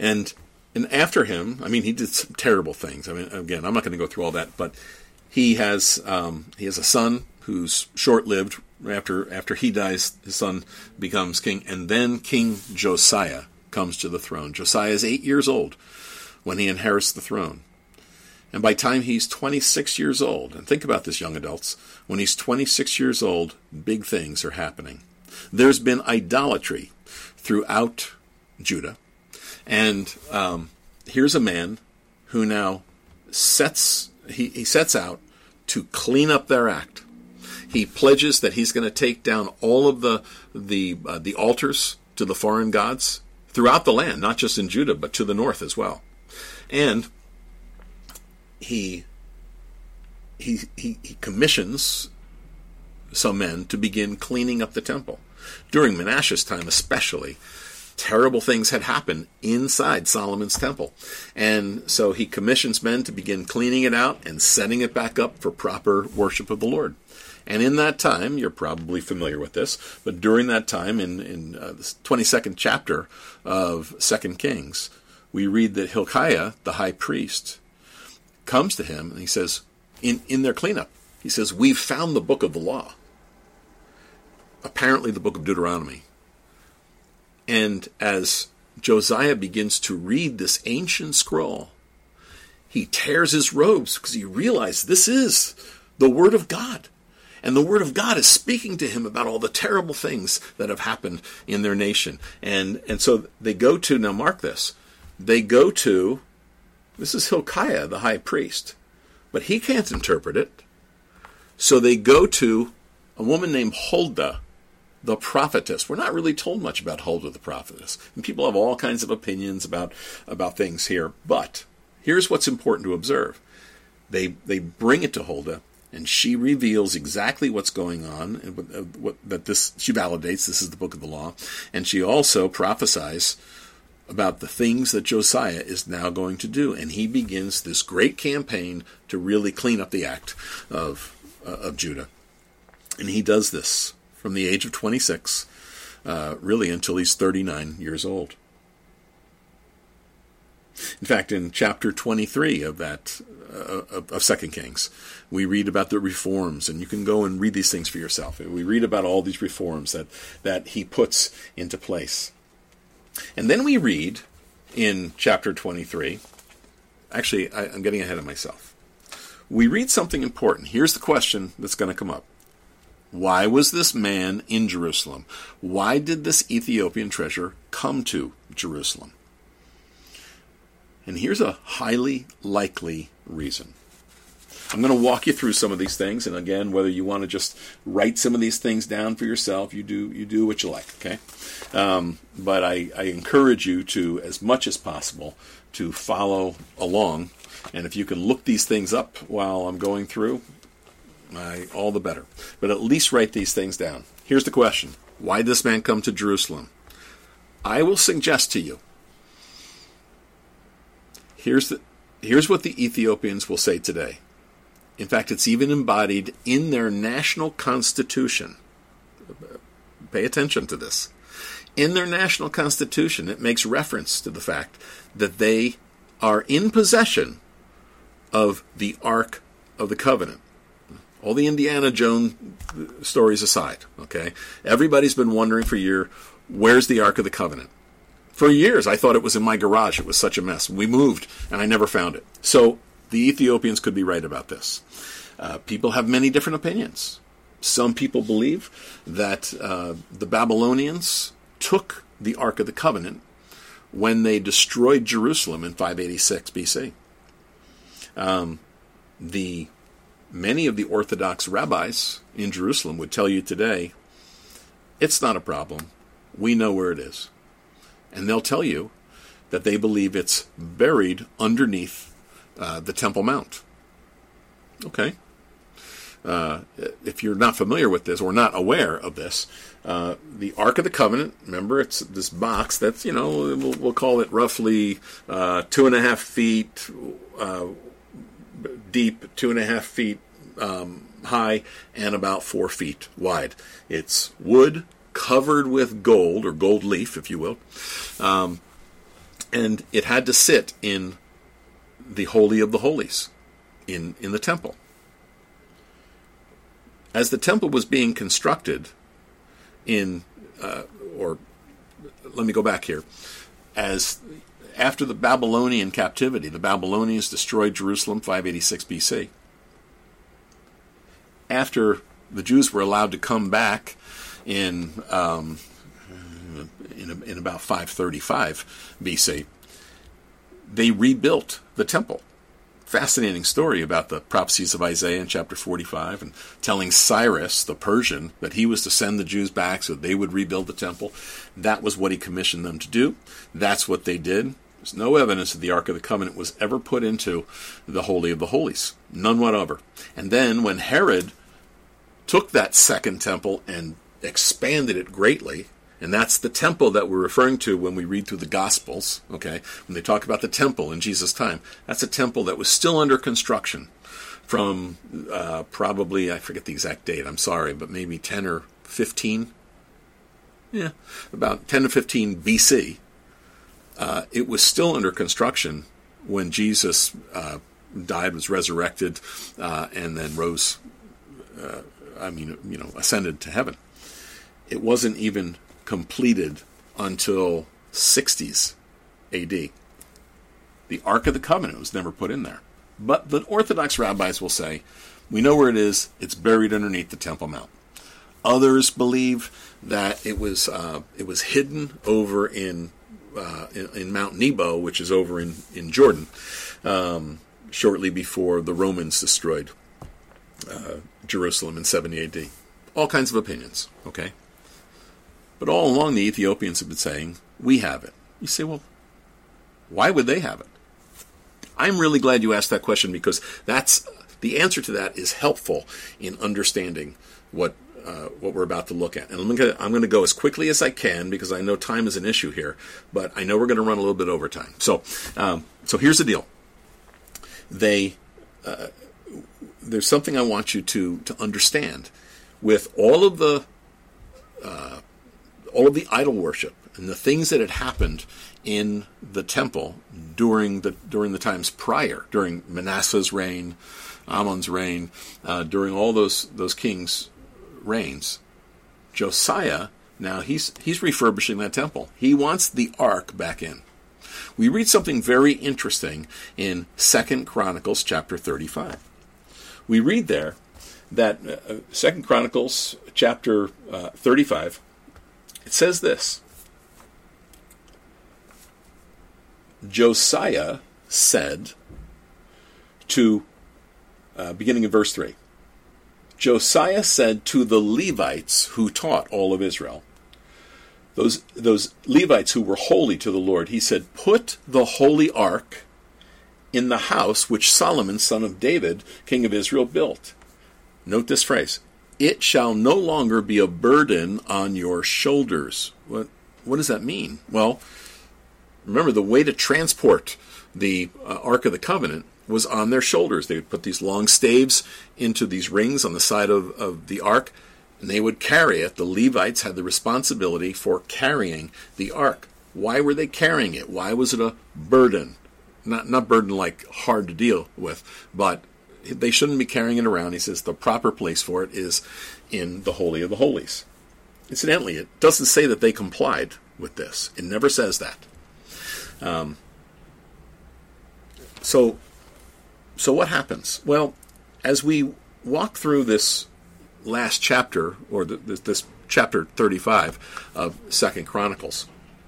And and after him, I mean, he did some terrible things. I mean, again, I'm not going to go through all that, but he has um, he has a son who's short-lived. After after he dies, his son becomes king, and then King Josiah comes to the throne. Josiah is eight years old when he inherits the throne. And by the time he's twenty-six years old, and think about this, young adults, when he's twenty-six years old, big things are happening. There's been idolatry throughout Judah. And um, here's a man who now sets he, he sets out to clean up their act. He pledges that he's going to take down all of the the uh, the altars to the foreign gods throughout the land, not just in Judah, but to the north as well. And he he he, he commissions some men to begin cleaning up the temple. During Manasseh's time especially, terrible things had happened inside Solomon's temple. And so he commissions men to begin cleaning it out and setting it back up for proper worship of the Lord. And in that time, you're probably familiar with this, but during that time, in, in uh, the twenty-second chapter of Second Kings, we read that Hilkiah, the high priest, comes to him and he says, in, in their cleanup, he says, we've found the book of the law. Apparently the book of Deuteronomy. And as Josiah begins to read this ancient scroll, he tears his robes because he realized this is the Word of God. And the Word of God is speaking to him about all the terrible things that have happened in their nation. And and so they go to, now mark this, they go to, this is Hilkiah, the high priest, but he can't interpret it. So they go to a woman named Huldah, the prophetess. We're not really told much about Huldah, the prophetess. And people have all kinds of opinions about, about things here. But here's what's important to observe. They they bring it to Huldah, and she reveals exactly what's going on, and what, that this she validates this is the book of the law, and she also prophesies about the things that Josiah is now going to do, and he begins this great campaign to really clean up the act of uh, of Judah, and he does this from the age of twenty-six, uh, really until he's thirty-nine years old. In fact, in chapter twenty-three of that uh, of, of Second Kings, we read about the reforms, and you can go and read these things for yourself. We read about all these reforms that, that he puts into place. And then we read in chapter twenty-three, actually, I, I'm getting ahead of myself. We read something important. Here's the question that's going to come up. Why was this man in Jerusalem? Why did this Ethiopian treasure come to Jerusalem? And here's a highly likely reason. I'm going to walk you through some of these things, and again, whether you want to just write some of these things down for yourself, you do you do what you like, okay? Um, but I, I encourage you to, as much as possible, to follow along, and if you can look these things up while I'm going through, I, all the better. But at least write these things down. Here's the question. Why did this man come to Jerusalem? I will suggest to you, Here's the, here's what the Ethiopians will say today. In fact, it's even embodied in their national constitution. Pay attention to this. In their national constitution, it makes reference to the fact that they are in possession of the Ark of the Covenant. All the Indiana Jones stories aside, okay? Everybody's been wondering for a year, where's the Ark of the Covenant? For years, I thought it was in my garage. It was such a mess. We moved, and I never found it. So the Ethiopians could be right about this. Uh, people have many different opinions. Some people believe that uh, the Babylonians took the Ark of the Covenant when they destroyed Jerusalem in five eighty-six B C. Um, the many of the Orthodox rabbis in Jerusalem would tell you today, it's not a problem. We know where it is. And they'll tell you that they believe it's buried underneath uh, the Temple Mount. Okay. Uh, if you're not familiar with this or not aware of this, uh, the Ark of the Covenant, remember, it's this box that's, you know, we'll, we'll call it roughly uh, two and a half feet uh, deep, two and a half feet um, high, and about four feet wide. It's wood covered with gold, or gold leaf, if you will. Um, And it had to sit in the Holy of the Holies, in, in the temple. As the temple was being constructed in, uh, or let me go back here, as after the Babylonian captivity, the Babylonians destroyed Jerusalem, five eighty-six B C. After the Jews were allowed to come back in um, in, in about five thirty-five B C, they rebuilt the temple. Fascinating story about the prophecies of Isaiah in chapter forty-five, and telling Cyrus, the Persian, that he was to send the Jews back so they would rebuild the temple. That was what he commissioned them to do. That's what they did. There's no evidence that the Ark of the Covenant was ever put into the Holy of the Holies. None whatever. And then when Herod took that second temple and expanded it greatly, and that's the temple that we're referring to when we read through the Gospels, okay? When they talk about the temple in Jesus' time, that's a temple that was still under construction from uh, probably, I forget the exact date, I'm sorry, but maybe ten or fifteen. Yeah, about ten to fifteen B C. Uh, it was still under construction when Jesus uh, died, was resurrected, uh, and then rose, uh, I mean, you know, ascended to heaven. It wasn't even completed until sixties A D. The Ark of the Covenant was never put in there. But the Orthodox rabbis will say, we know where it is, it's buried underneath the Temple Mount. Others believe that it was uh, it was hidden over in, uh, in in Mount Nebo, which is over in, in Jordan, um, shortly before the Romans destroyed uh, Jerusalem in seventy A D. All kinds of opinions, okay? But all along, the Ethiopians have been saying, we have it. You say, well, why would they have it? I'm really glad you asked that question, because that's the answer to that is helpful in understanding what uh, what we're about to look at. And I'm going to I'm going to go as quickly as I can, because I know time is an issue here, but I know we're going to run a little bit over time. So, um, so here's the deal. They uh, there's something I want you to to understand with all of the uh, all of the idol worship and the things that had happened in the temple during the during the times prior, during Manasseh's reign, Ammon's reign, uh, during all those those kings' reigns. Josiah, now he's he's refurbishing that temple. He wants the ark back in. We read something very interesting in Second Chronicles chapter thirty-five. We read there that uh, Second Chronicles chapter uh, thirty-five. It says this: Josiah said to, uh, beginning in verse three, Josiah said to the Levites who taught all of Israel, those, those Levites who were holy to the Lord, he said, put the holy ark in the house which Solomon, son of David, king of Israel, built. Note this phrase: it shall no longer be a burden on your shoulders. What, what does that mean? Well, remember, the way to transport the uh, Ark of the Covenant was on their shoulders. They would put these long staves into these rings on the side of, of the Ark, and they would carry it. The Levites had the responsibility for carrying the Ark. Why were they carrying it? Why was it a burden? Not, not burden like hard to deal with, but they shouldn't be carrying it around. He says the proper place for it is in the Holy of the Holies. Incidentally, it doesn't say that they complied with this. It never says that. Um, so, so what happens? Well, as we walk through this last chapter, or the, this, this chapter thirty-five of Second Chronicles,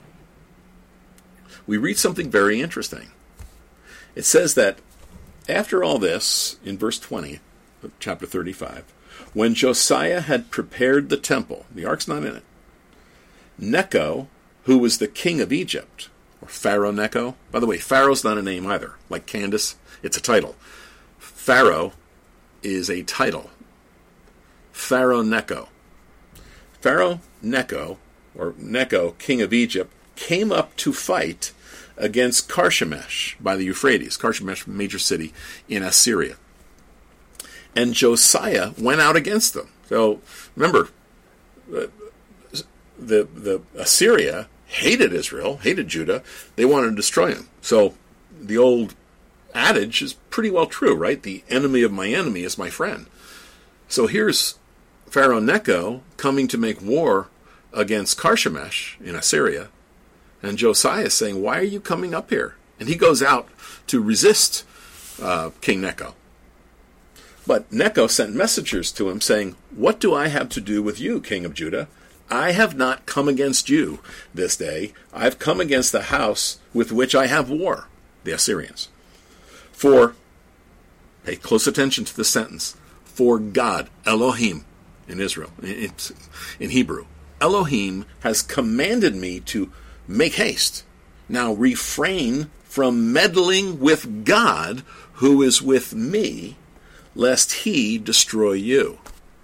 we read something very interesting. It says that after all this, in verse twenty of chapter thirty-five, when Josiah had prepared the temple, the ark's not in it, Necho, who was the king of Egypt, or Pharaoh Necho. By the way, Pharaoh's not a name either. Like Candace, it's a title. Pharaoh is a title. Pharaoh Necho. Pharaoh Necho, or Necho, king of Egypt, came up to fight against Carchemish by the Euphrates. Carchemish, major city in Assyria. And Josiah went out against them. So remember, the, the, the Assyria hated Israel, hated Judah. They wanted to destroy him. So the old adage is pretty well true, right? The enemy of my enemy is my friend. So here's Pharaoh Necho coming to make war against Karshemish in Assyria. And Josiah is saying, why are you coming up here? And he goes out to resist uh, King Necho. But Necho sent messengers to him saying, what do I have to do with you, King of Judah? I have not come against you this day. I've come against the house with which I have war, the Assyrians. For, pay close attention to the sentence, for God, Elohim, in Israel, it's in Hebrew, Elohim has commanded me to make haste. Now refrain from meddling with God, who is with me, lest he destroy you.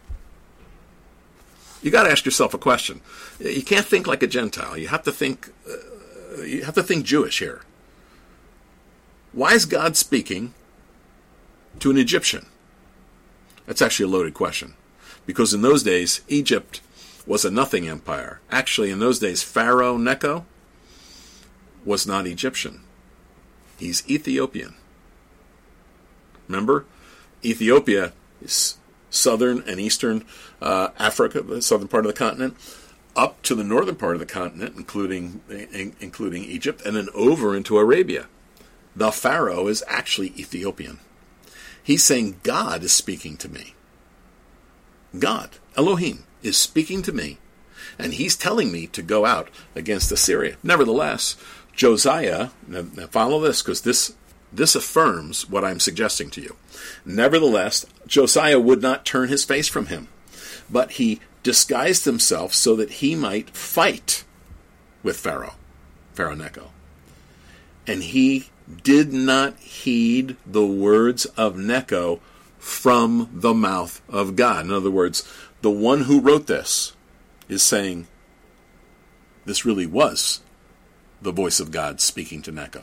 You got to ask yourself a question. You can't think like a Gentile. You have to think. Uh, you have to think Jewish here. Why is God speaking to an Egyptian? That's actually a loaded question, because in those days Egypt was a nothing empire. Actually, in those days, Pharaoh Necho was not Egyptian. He's Ethiopian. Remember, Ethiopia is southern and eastern uh, Africa, the southern part of the continent, up to the northern part of the continent, including in, including Egypt, and then over into Arabia. The Pharaoh is actually Ethiopian. He's saying, God is speaking to me. God, Elohim, is speaking to me, and he's telling me to go out against Assyria. Nevertheless, Josiah, now, now follow this, because this This affirms what I'm suggesting to you. Nevertheless, Josiah would not turn his face from him, but he disguised himself so that he might fight with Pharaoh, Pharaoh Necho. And he did not heed the words of Necho from the mouth of God. In other words, the one who wrote this is saying this really was the voice of God speaking to Necho.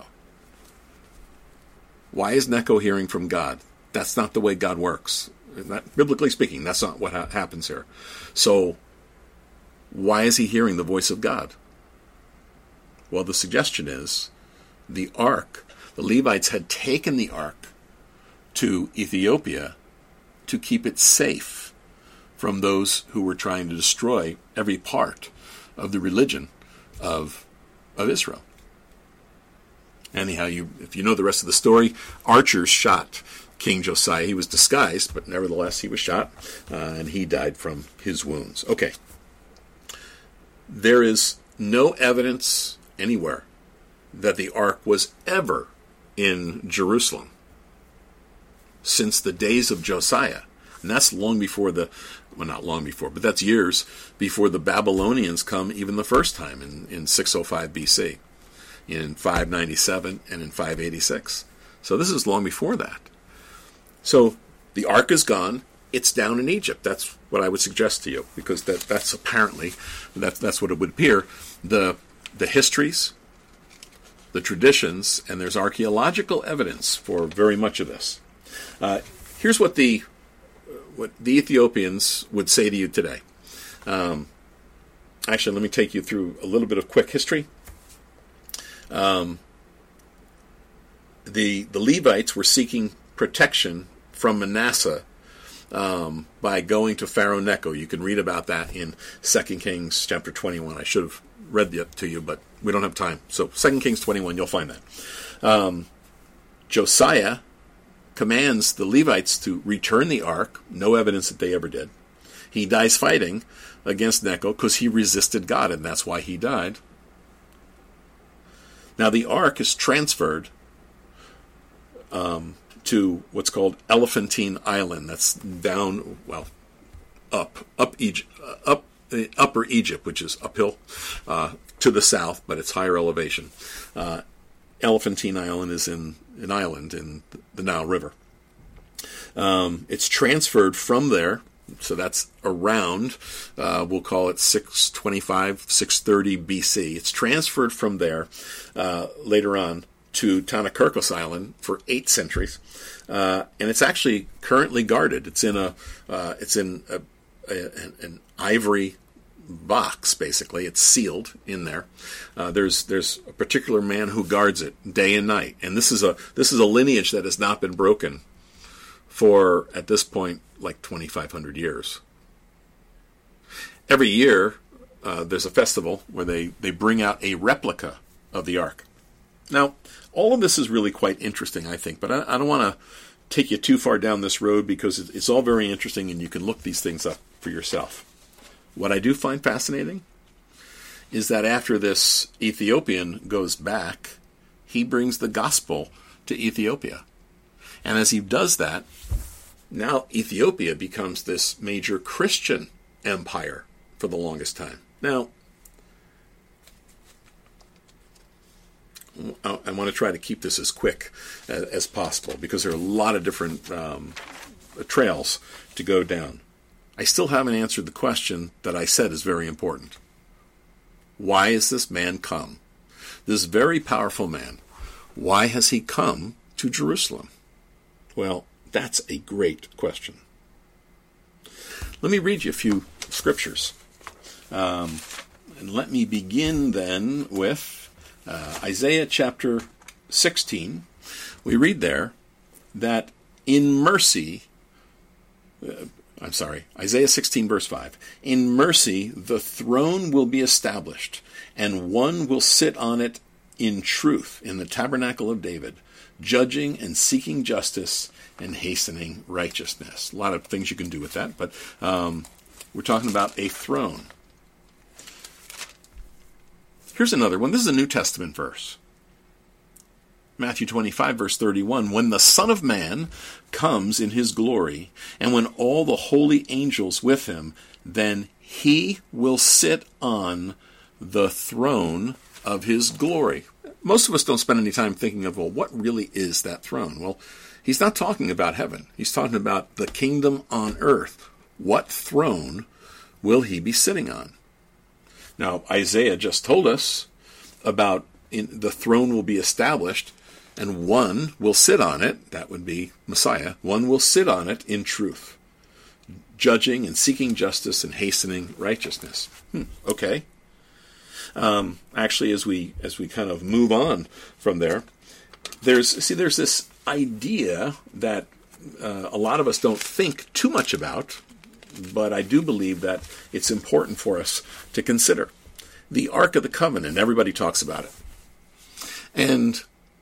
Why is Necho hearing from God? That's not the way God works. Not, biblically speaking, that's not what ha- happens here. So, why is he hearing the voice of God? Well, the suggestion is the ark, the Levites had taken the ark to Ethiopia to keep it safe from those who were trying to destroy every part of the religion of, of Israel. Anyhow, you, if you know the rest of the story, archers shot King Josiah. He was disguised, but nevertheless he was shot, uh, and he died from his wounds. Okay. There is no evidence anywhere that the ark was ever in Jerusalem since the days of Josiah. And that's long before the, well, not long before, but that's years before the Babylonians come even the first time in, in six oh five B C. In five ninety-seven and in five eighty-six. So this is long before that. So the ark is gone. It's down in Egypt. That's what I would suggest to you, because that, that's apparently, that's, that's what it would appear. The, the histories, the traditions, and there's archaeological evidence for very much of this. Uh, here's what the, what the Ethiopians would say to you today. Um, actually, let me take you through a little bit of quick history. Um, the the Levites were seeking protection from Manasseh um, by going to Pharaoh Necho. You can read about that in Second Kings chapter twenty-one. I should have read that to you, but we don't have time. So Second Kings twenty-one, you'll find that. Um, Josiah commands the Levites to return the ark. No evidence that they ever did. He dies fighting against Necho because he resisted God, and that's why he died. Now, the ark is transferred um, to what's called Elephantine Island. That's down, well, up, up Egypt, up uh, Upper Egypt, which is uphill uh, to the south, but it's higher elevation. Uh, Elephantine Island is in an island in the Nile River. Um, it's transferred from there. So that's around, uh, we'll call it six twenty-five, six thirty B C. It's transferred from there uh, later on to Tanakerkos Island for eight centuries, uh, and it's actually currently guarded. It's in a, uh, it's in a, a, an ivory box, basically. It's sealed in there. Uh, there's there's a particular man who guards it day and night. And this is a this is a lineage that has not been broken for, at this point, like twenty-five hundred years. Every year, uh, there's a festival where they, they bring out a replica of the Ark. Now, all of this is really quite interesting, I think, but I, I don't want to take you too far down this road because it's all very interesting and you can look these things up for yourself. What I do find fascinating is that after this Ethiopian goes back, he brings the gospel to Ethiopia. And as he does that, now Ethiopia becomes this major Christian empire for the longest time. Now, I want to try to keep this as quick as, as possible because there are a lot of different um, trails to go down. I still haven't answered the question that I said is very important. Why has this man come? This very powerful man. Why has he come to Jerusalem? Well, that's a great question. Let me read you a few scriptures. Um, and let me begin then with uh, Isaiah chapter sixteen. We read there that in mercy, uh, I'm sorry, Isaiah sixteen verse five, in mercy the throne will be established, and one will sit on it in truth in the tabernacle of David, judging and seeking justice and hastening righteousness. A lot of things you can do with that, but um, we're talking about a throne. Here's another one. This is a New Testament verse. Matthew twenty-five, verse thirty-one, when the Son of Man comes in his glory, and when all the holy angels with him, then he will sit on the throne of his glory. Most of us don't spend any time thinking of, well, what really is that throne? Well, he's not talking about heaven. He's talking about the kingdom on earth. What throne will he be sitting on? Now, Isaiah just told us about in, the throne will be established, and one will sit on it. That would be Messiah. One will sit on it in truth, judging and seeking justice and hastening righteousness. Hmm, okay. Um, actually, as we as we kind of move on from there, there's see there's this idea that uh, a lot of us don't think too much about, but I do believe that it's important for us to consider. The Ark of the Covenant, everybody talks about it. And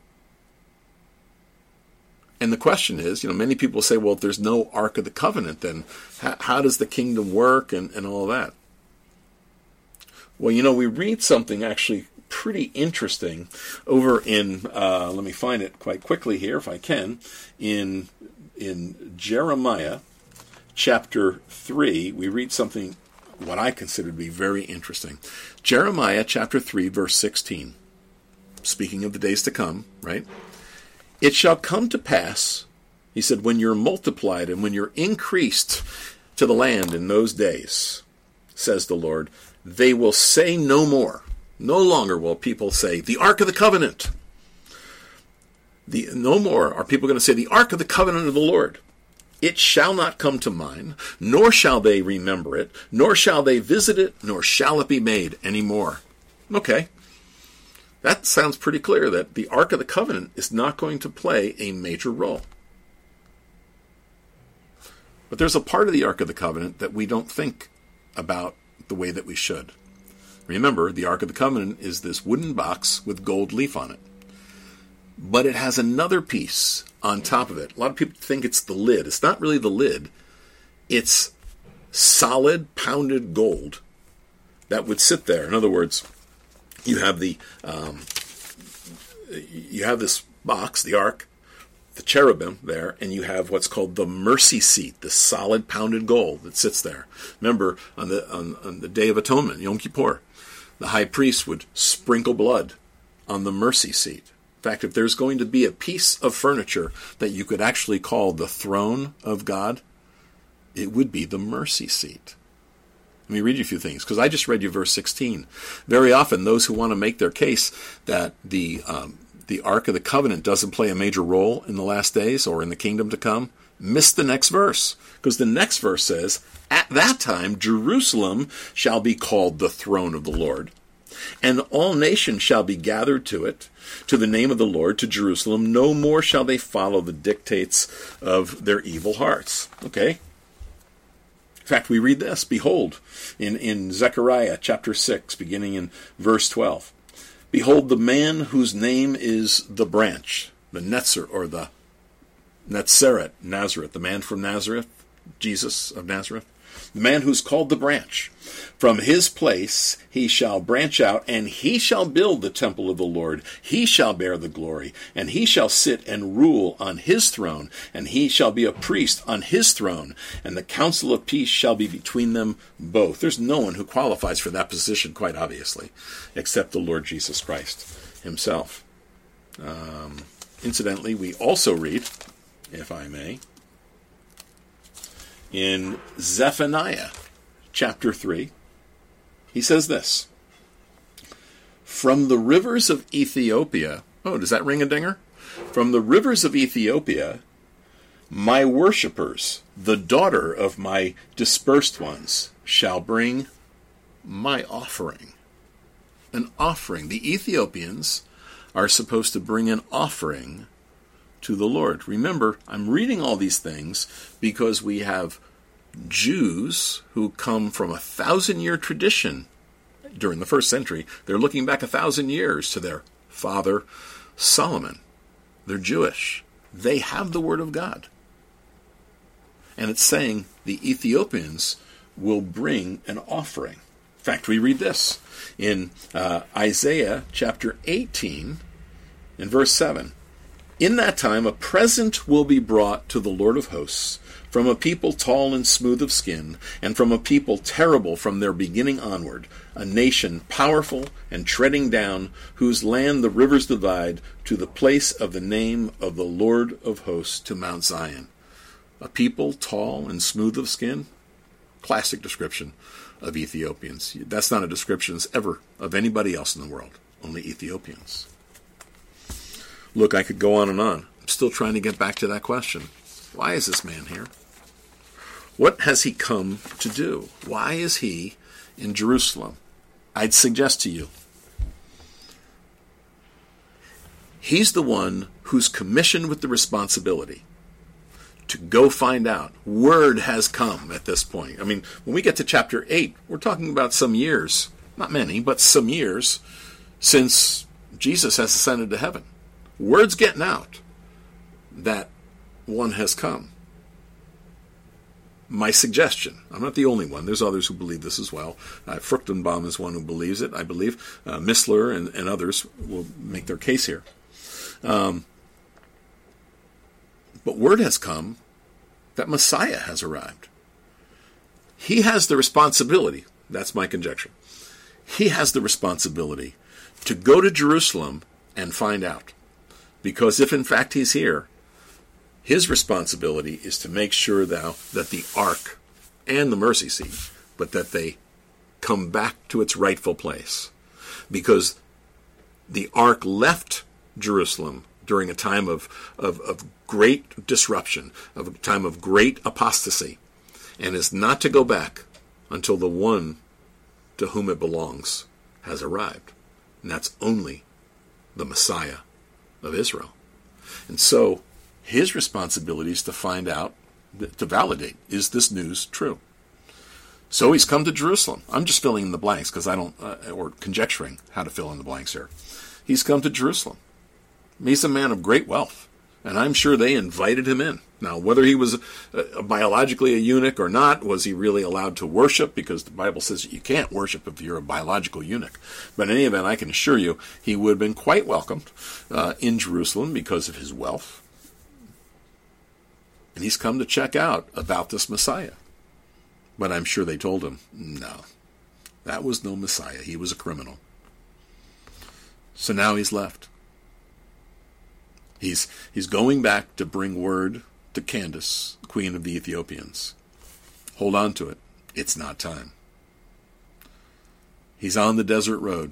and the question is, you know, many people say, well, if there's no Ark of the Covenant, then how, how does the kingdom work and, and all that? Well, you know, we read something actually pretty interesting over in, uh, let me find it quite quickly here if I can, in in Jeremiah chapter three, we read something what I consider to be very interesting. Jeremiah chapter three, verse sixteen. Speaking of the days to come, right? It shall come to pass, he said, when you're multiplied and when you're increased to the land in those days, says the Lord, they will say no more. No longer will people say, the Ark of the Covenant. The, no more are people going to say, the Ark of the Covenant of the Lord. It shall not come to mind, nor shall they remember it, nor shall they visit it, nor shall it be made any more. Okay. That sounds pretty clear that the Ark of the Covenant is not going to play a major role. But there's a part of the Ark of the Covenant that we don't think about the way that we should. Remember, the Ark of the Covenant is this wooden box with gold leaf on it. But it has another piece on top of it. A lot of people think it's the lid. It's not really the lid. It's solid pounded gold that would sit there. In other words, you have the um, you have this box, the ark, the cherubim there, and you have what's called the mercy seat, the solid pounded gold that sits there. Remember, on the on, on the Day of Atonement, Yom Kippur, the high priest would sprinkle blood on the mercy seat. In fact, if there's going to be a piece of furniture that you could actually call the throne of God, it would be the mercy seat. Let me read you a few things, because I just read you verse sixteen. Very often, those who want to make their case that the um, the Ark of the Covenant doesn't play a major role in the last days or in the kingdom to come, Miss the next verse, because the next verse says, at that time Jerusalem shall be called the throne of the Lord, and all nations shall be gathered to it, to the name of the Lord, to Jerusalem. No more shall they follow the dictates of their evil hearts. Okay? In fact, we read this, behold, in, in Zechariah chapter six, beginning in verse twelve. Behold, the man whose name is the branch, the Netzer, or the Netzeret, Nazareth, the man from Nazareth, Jesus of Nazareth, the man who's called the branch. From his place he shall branch out, and he shall build the temple of the Lord. He shall bear the glory, and he shall sit and rule on his throne, and he shall be a priest on his throne, and the counsel of peace shall be between them both. There's no one who qualifies for that position, quite obviously, except the Lord Jesus Christ himself. Um, incidentally, we also read, if I may, in Zephaniah chapter three, he says this, from the rivers of Ethiopia, oh, does that ring a dinger? From the rivers of Ethiopia, my worshippers, the daughter of my dispersed ones, shall bring my offering. An offering. The Ethiopians are supposed to bring an offering to the Lord. Remember, I'm reading all these things because we have Jews who come from a thousand-year tradition during the first century. They're looking back a thousand years to their father Solomon. They're Jewish. They have the Word of God. And it's saying the Ethiopians will bring an offering. In fact, we read this in uh, Isaiah chapter eighteen, in verse seven. In that time a present will be brought to the Lord of hosts, from a people tall and smooth of skin, and from a people terrible from their beginning onward, a nation powerful and treading down, whose land the rivers divide, to the place of the name of the Lord of hosts, to Mount Zion. A people tall and smooth of skin? Classic description of Ethiopians. That's not a description that's ever of anybody else in the world, only Ethiopians. Look, I could go on and on. I'm still trying to get back to that question. Why is this man here? What has he come to do? Why is he in Jerusalem? I'd suggest to you, he's the one who's commissioned with the responsibility to go find out. Word has come at this point. I mean, when we get to chapter eight, we're talking about some years, not many, but some years since Jesus has ascended to heaven. Word's getting out that one has come. My suggestion, I'm not the only one, there's others who believe this as well. Uh, Fruchtenbaum is one who believes it, I believe. Uh, Missler and, and others will make their case here. Um, but word has come that Messiah has arrived. He has the responsibility, that's my conjecture, he has the responsibility to go to Jerusalem and find out. Because if in fact he's here, his responsibility is to make sure now that the ark and the mercy seat, but that they come back to its rightful place. Because the ark left Jerusalem during a time of, of, of great disruption, of a time of great apostasy, and is not to go back until the one to whom it belongs has arrived. And that's only the Messiah of Israel. And so his responsibility is to find out, to validate, is this news true? So he's come to Jerusalem. I'm just filling in the blanks because I don't, uh, or conjecturing how to fill in the blanks here. He's come to Jerusalem. He's a man of great wealth, and I'm sure they invited him in. Now, whether he was uh, biologically a eunuch or not, was he really allowed to worship? Because the Bible says that you can't worship if you're a biological eunuch. But in any event, I can assure you, he would have been quite welcomed uh, in Jerusalem because of his wealth. And he's come to check out about this Messiah. But I'm sure they told him, no, that was no Messiah. He was a criminal. So now he's left. He's, he's going back to bring word to Candace, queen of the Ethiopians. Hold on to it. It's not time. He's on the desert road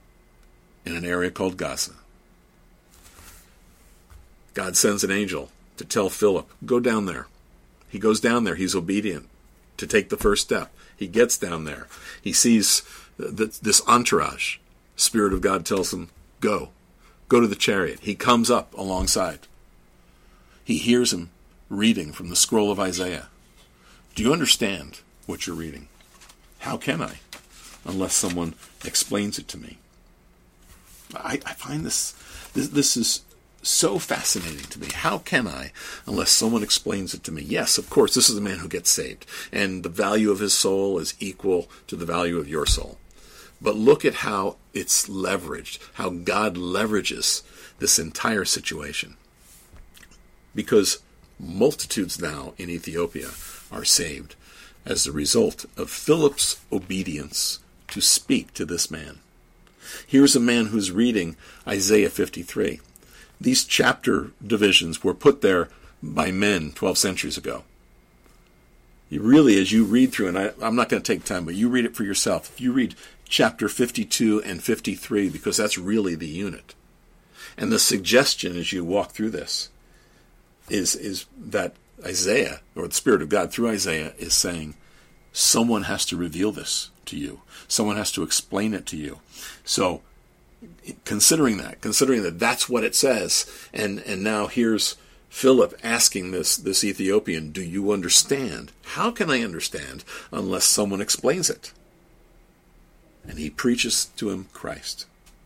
in an area called Gaza. God sends an angel to tell Philip, go down there. He goes down there. He's obedient to take the first step. He gets down there. He sees th- this entourage. Spirit of God tells him, go. Go to the chariot. He comes up alongside. He hears him reading from the scroll of Isaiah. Do you understand what you're reading? How can I, unless someone explains it to me? I, I find this, this this is so fascinating to me. How can I, unless someone explains it to me? Yes, of course, this is a man who gets saved, and the value of his soul is equal to the value of your soul. But look at how it's leveraged, how God leverages this entire situation. Because multitudes now in Ethiopia are saved as a result of Philip's obedience to speak to this man. Here's a man who's reading Isaiah fifty-three. These chapter divisions were put there by men twelve centuries ago. You really, as you read through, and I, I'm not going to take time, but you read it for yourself. If you read chapter fifty-two and fifty-three, because that's really the unit. And the suggestion as you walk through this is, is that Isaiah, or the Spirit of God through Isaiah, is saying, someone has to reveal this to you. Someone has to explain it to you. So, considering that, considering that that's what it says, and, and now here's Philip asking this, this Ethiopian, do you understand? How can I understand unless someone explains it? And he preaches to him Christ.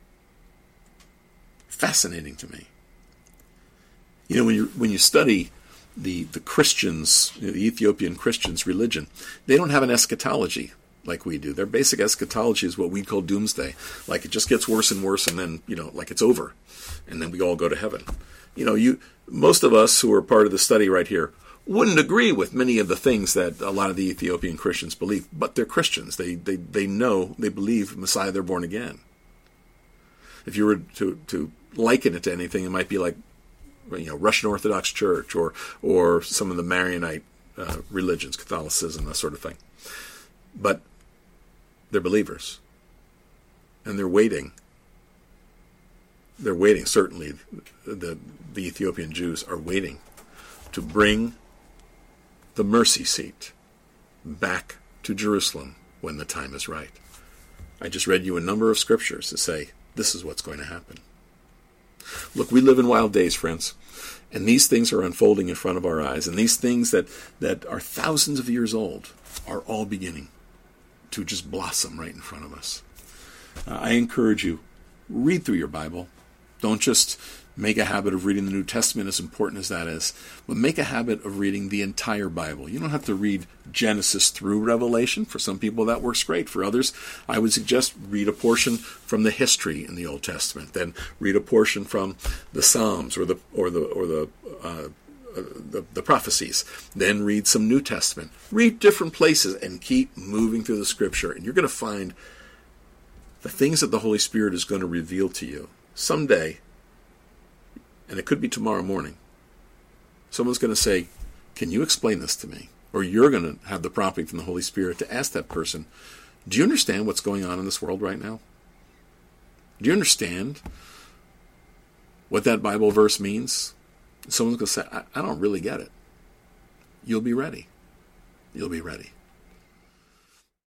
Fascinating to me. You know, when you when you study the the Christians, you know, the Ethiopian Christians' religion, they don't have an eschatology like we do. Their basic eschatology is what we call doomsday. Like it just gets worse and worse, and then, you know, like it's over, and then we all go to heaven. You know, you most of us who are part of the study right here wouldn't agree with many of the things that a lot of the Ethiopian Christians believe, but they're Christians. They they they know, they believe Messiah, they're born again. If you were to to liken it to anything, it might be like, you know, Russian Orthodox Church or or some of the Maronite uh, religions, Catholicism, that sort of thing. But they're believers, and they're waiting. They're waiting. Certainly, the the Ethiopian Jews are waiting to bring the mercy seat back to Jerusalem when the time is right. I just read you a number of scriptures that say this is what's going to happen. Look, we live in wild days, friends, and these things are unfolding in front of our eyes, and these things that, that are thousands of years old are all beginning to just blossom right in front of us. Uh, I encourage you, read through your Bible. Don't just make a habit of reading the New Testament, as important as that is, but make a habit of reading the entire Bible. You don't have to read Genesis through Revelation. For some people, that works great. For others, I would suggest read a portion from the history in the Old Testament, then read a portion from the Psalms or the or the or the uh, the, the prophecies. Then read some New Testament. Read different places and keep moving through the Scripture, and you're going to find the things that the Holy Spirit is going to reveal to you someday. And it could be tomorrow morning. Someone's going to say, can you explain this to me? Or you're going to have the prompting from the Holy Spirit to ask that person, do you understand what's going on in this world right now? Do you understand what that Bible verse means? Someone's going to say, I, I don't really get it. You'll be ready. You'll be ready.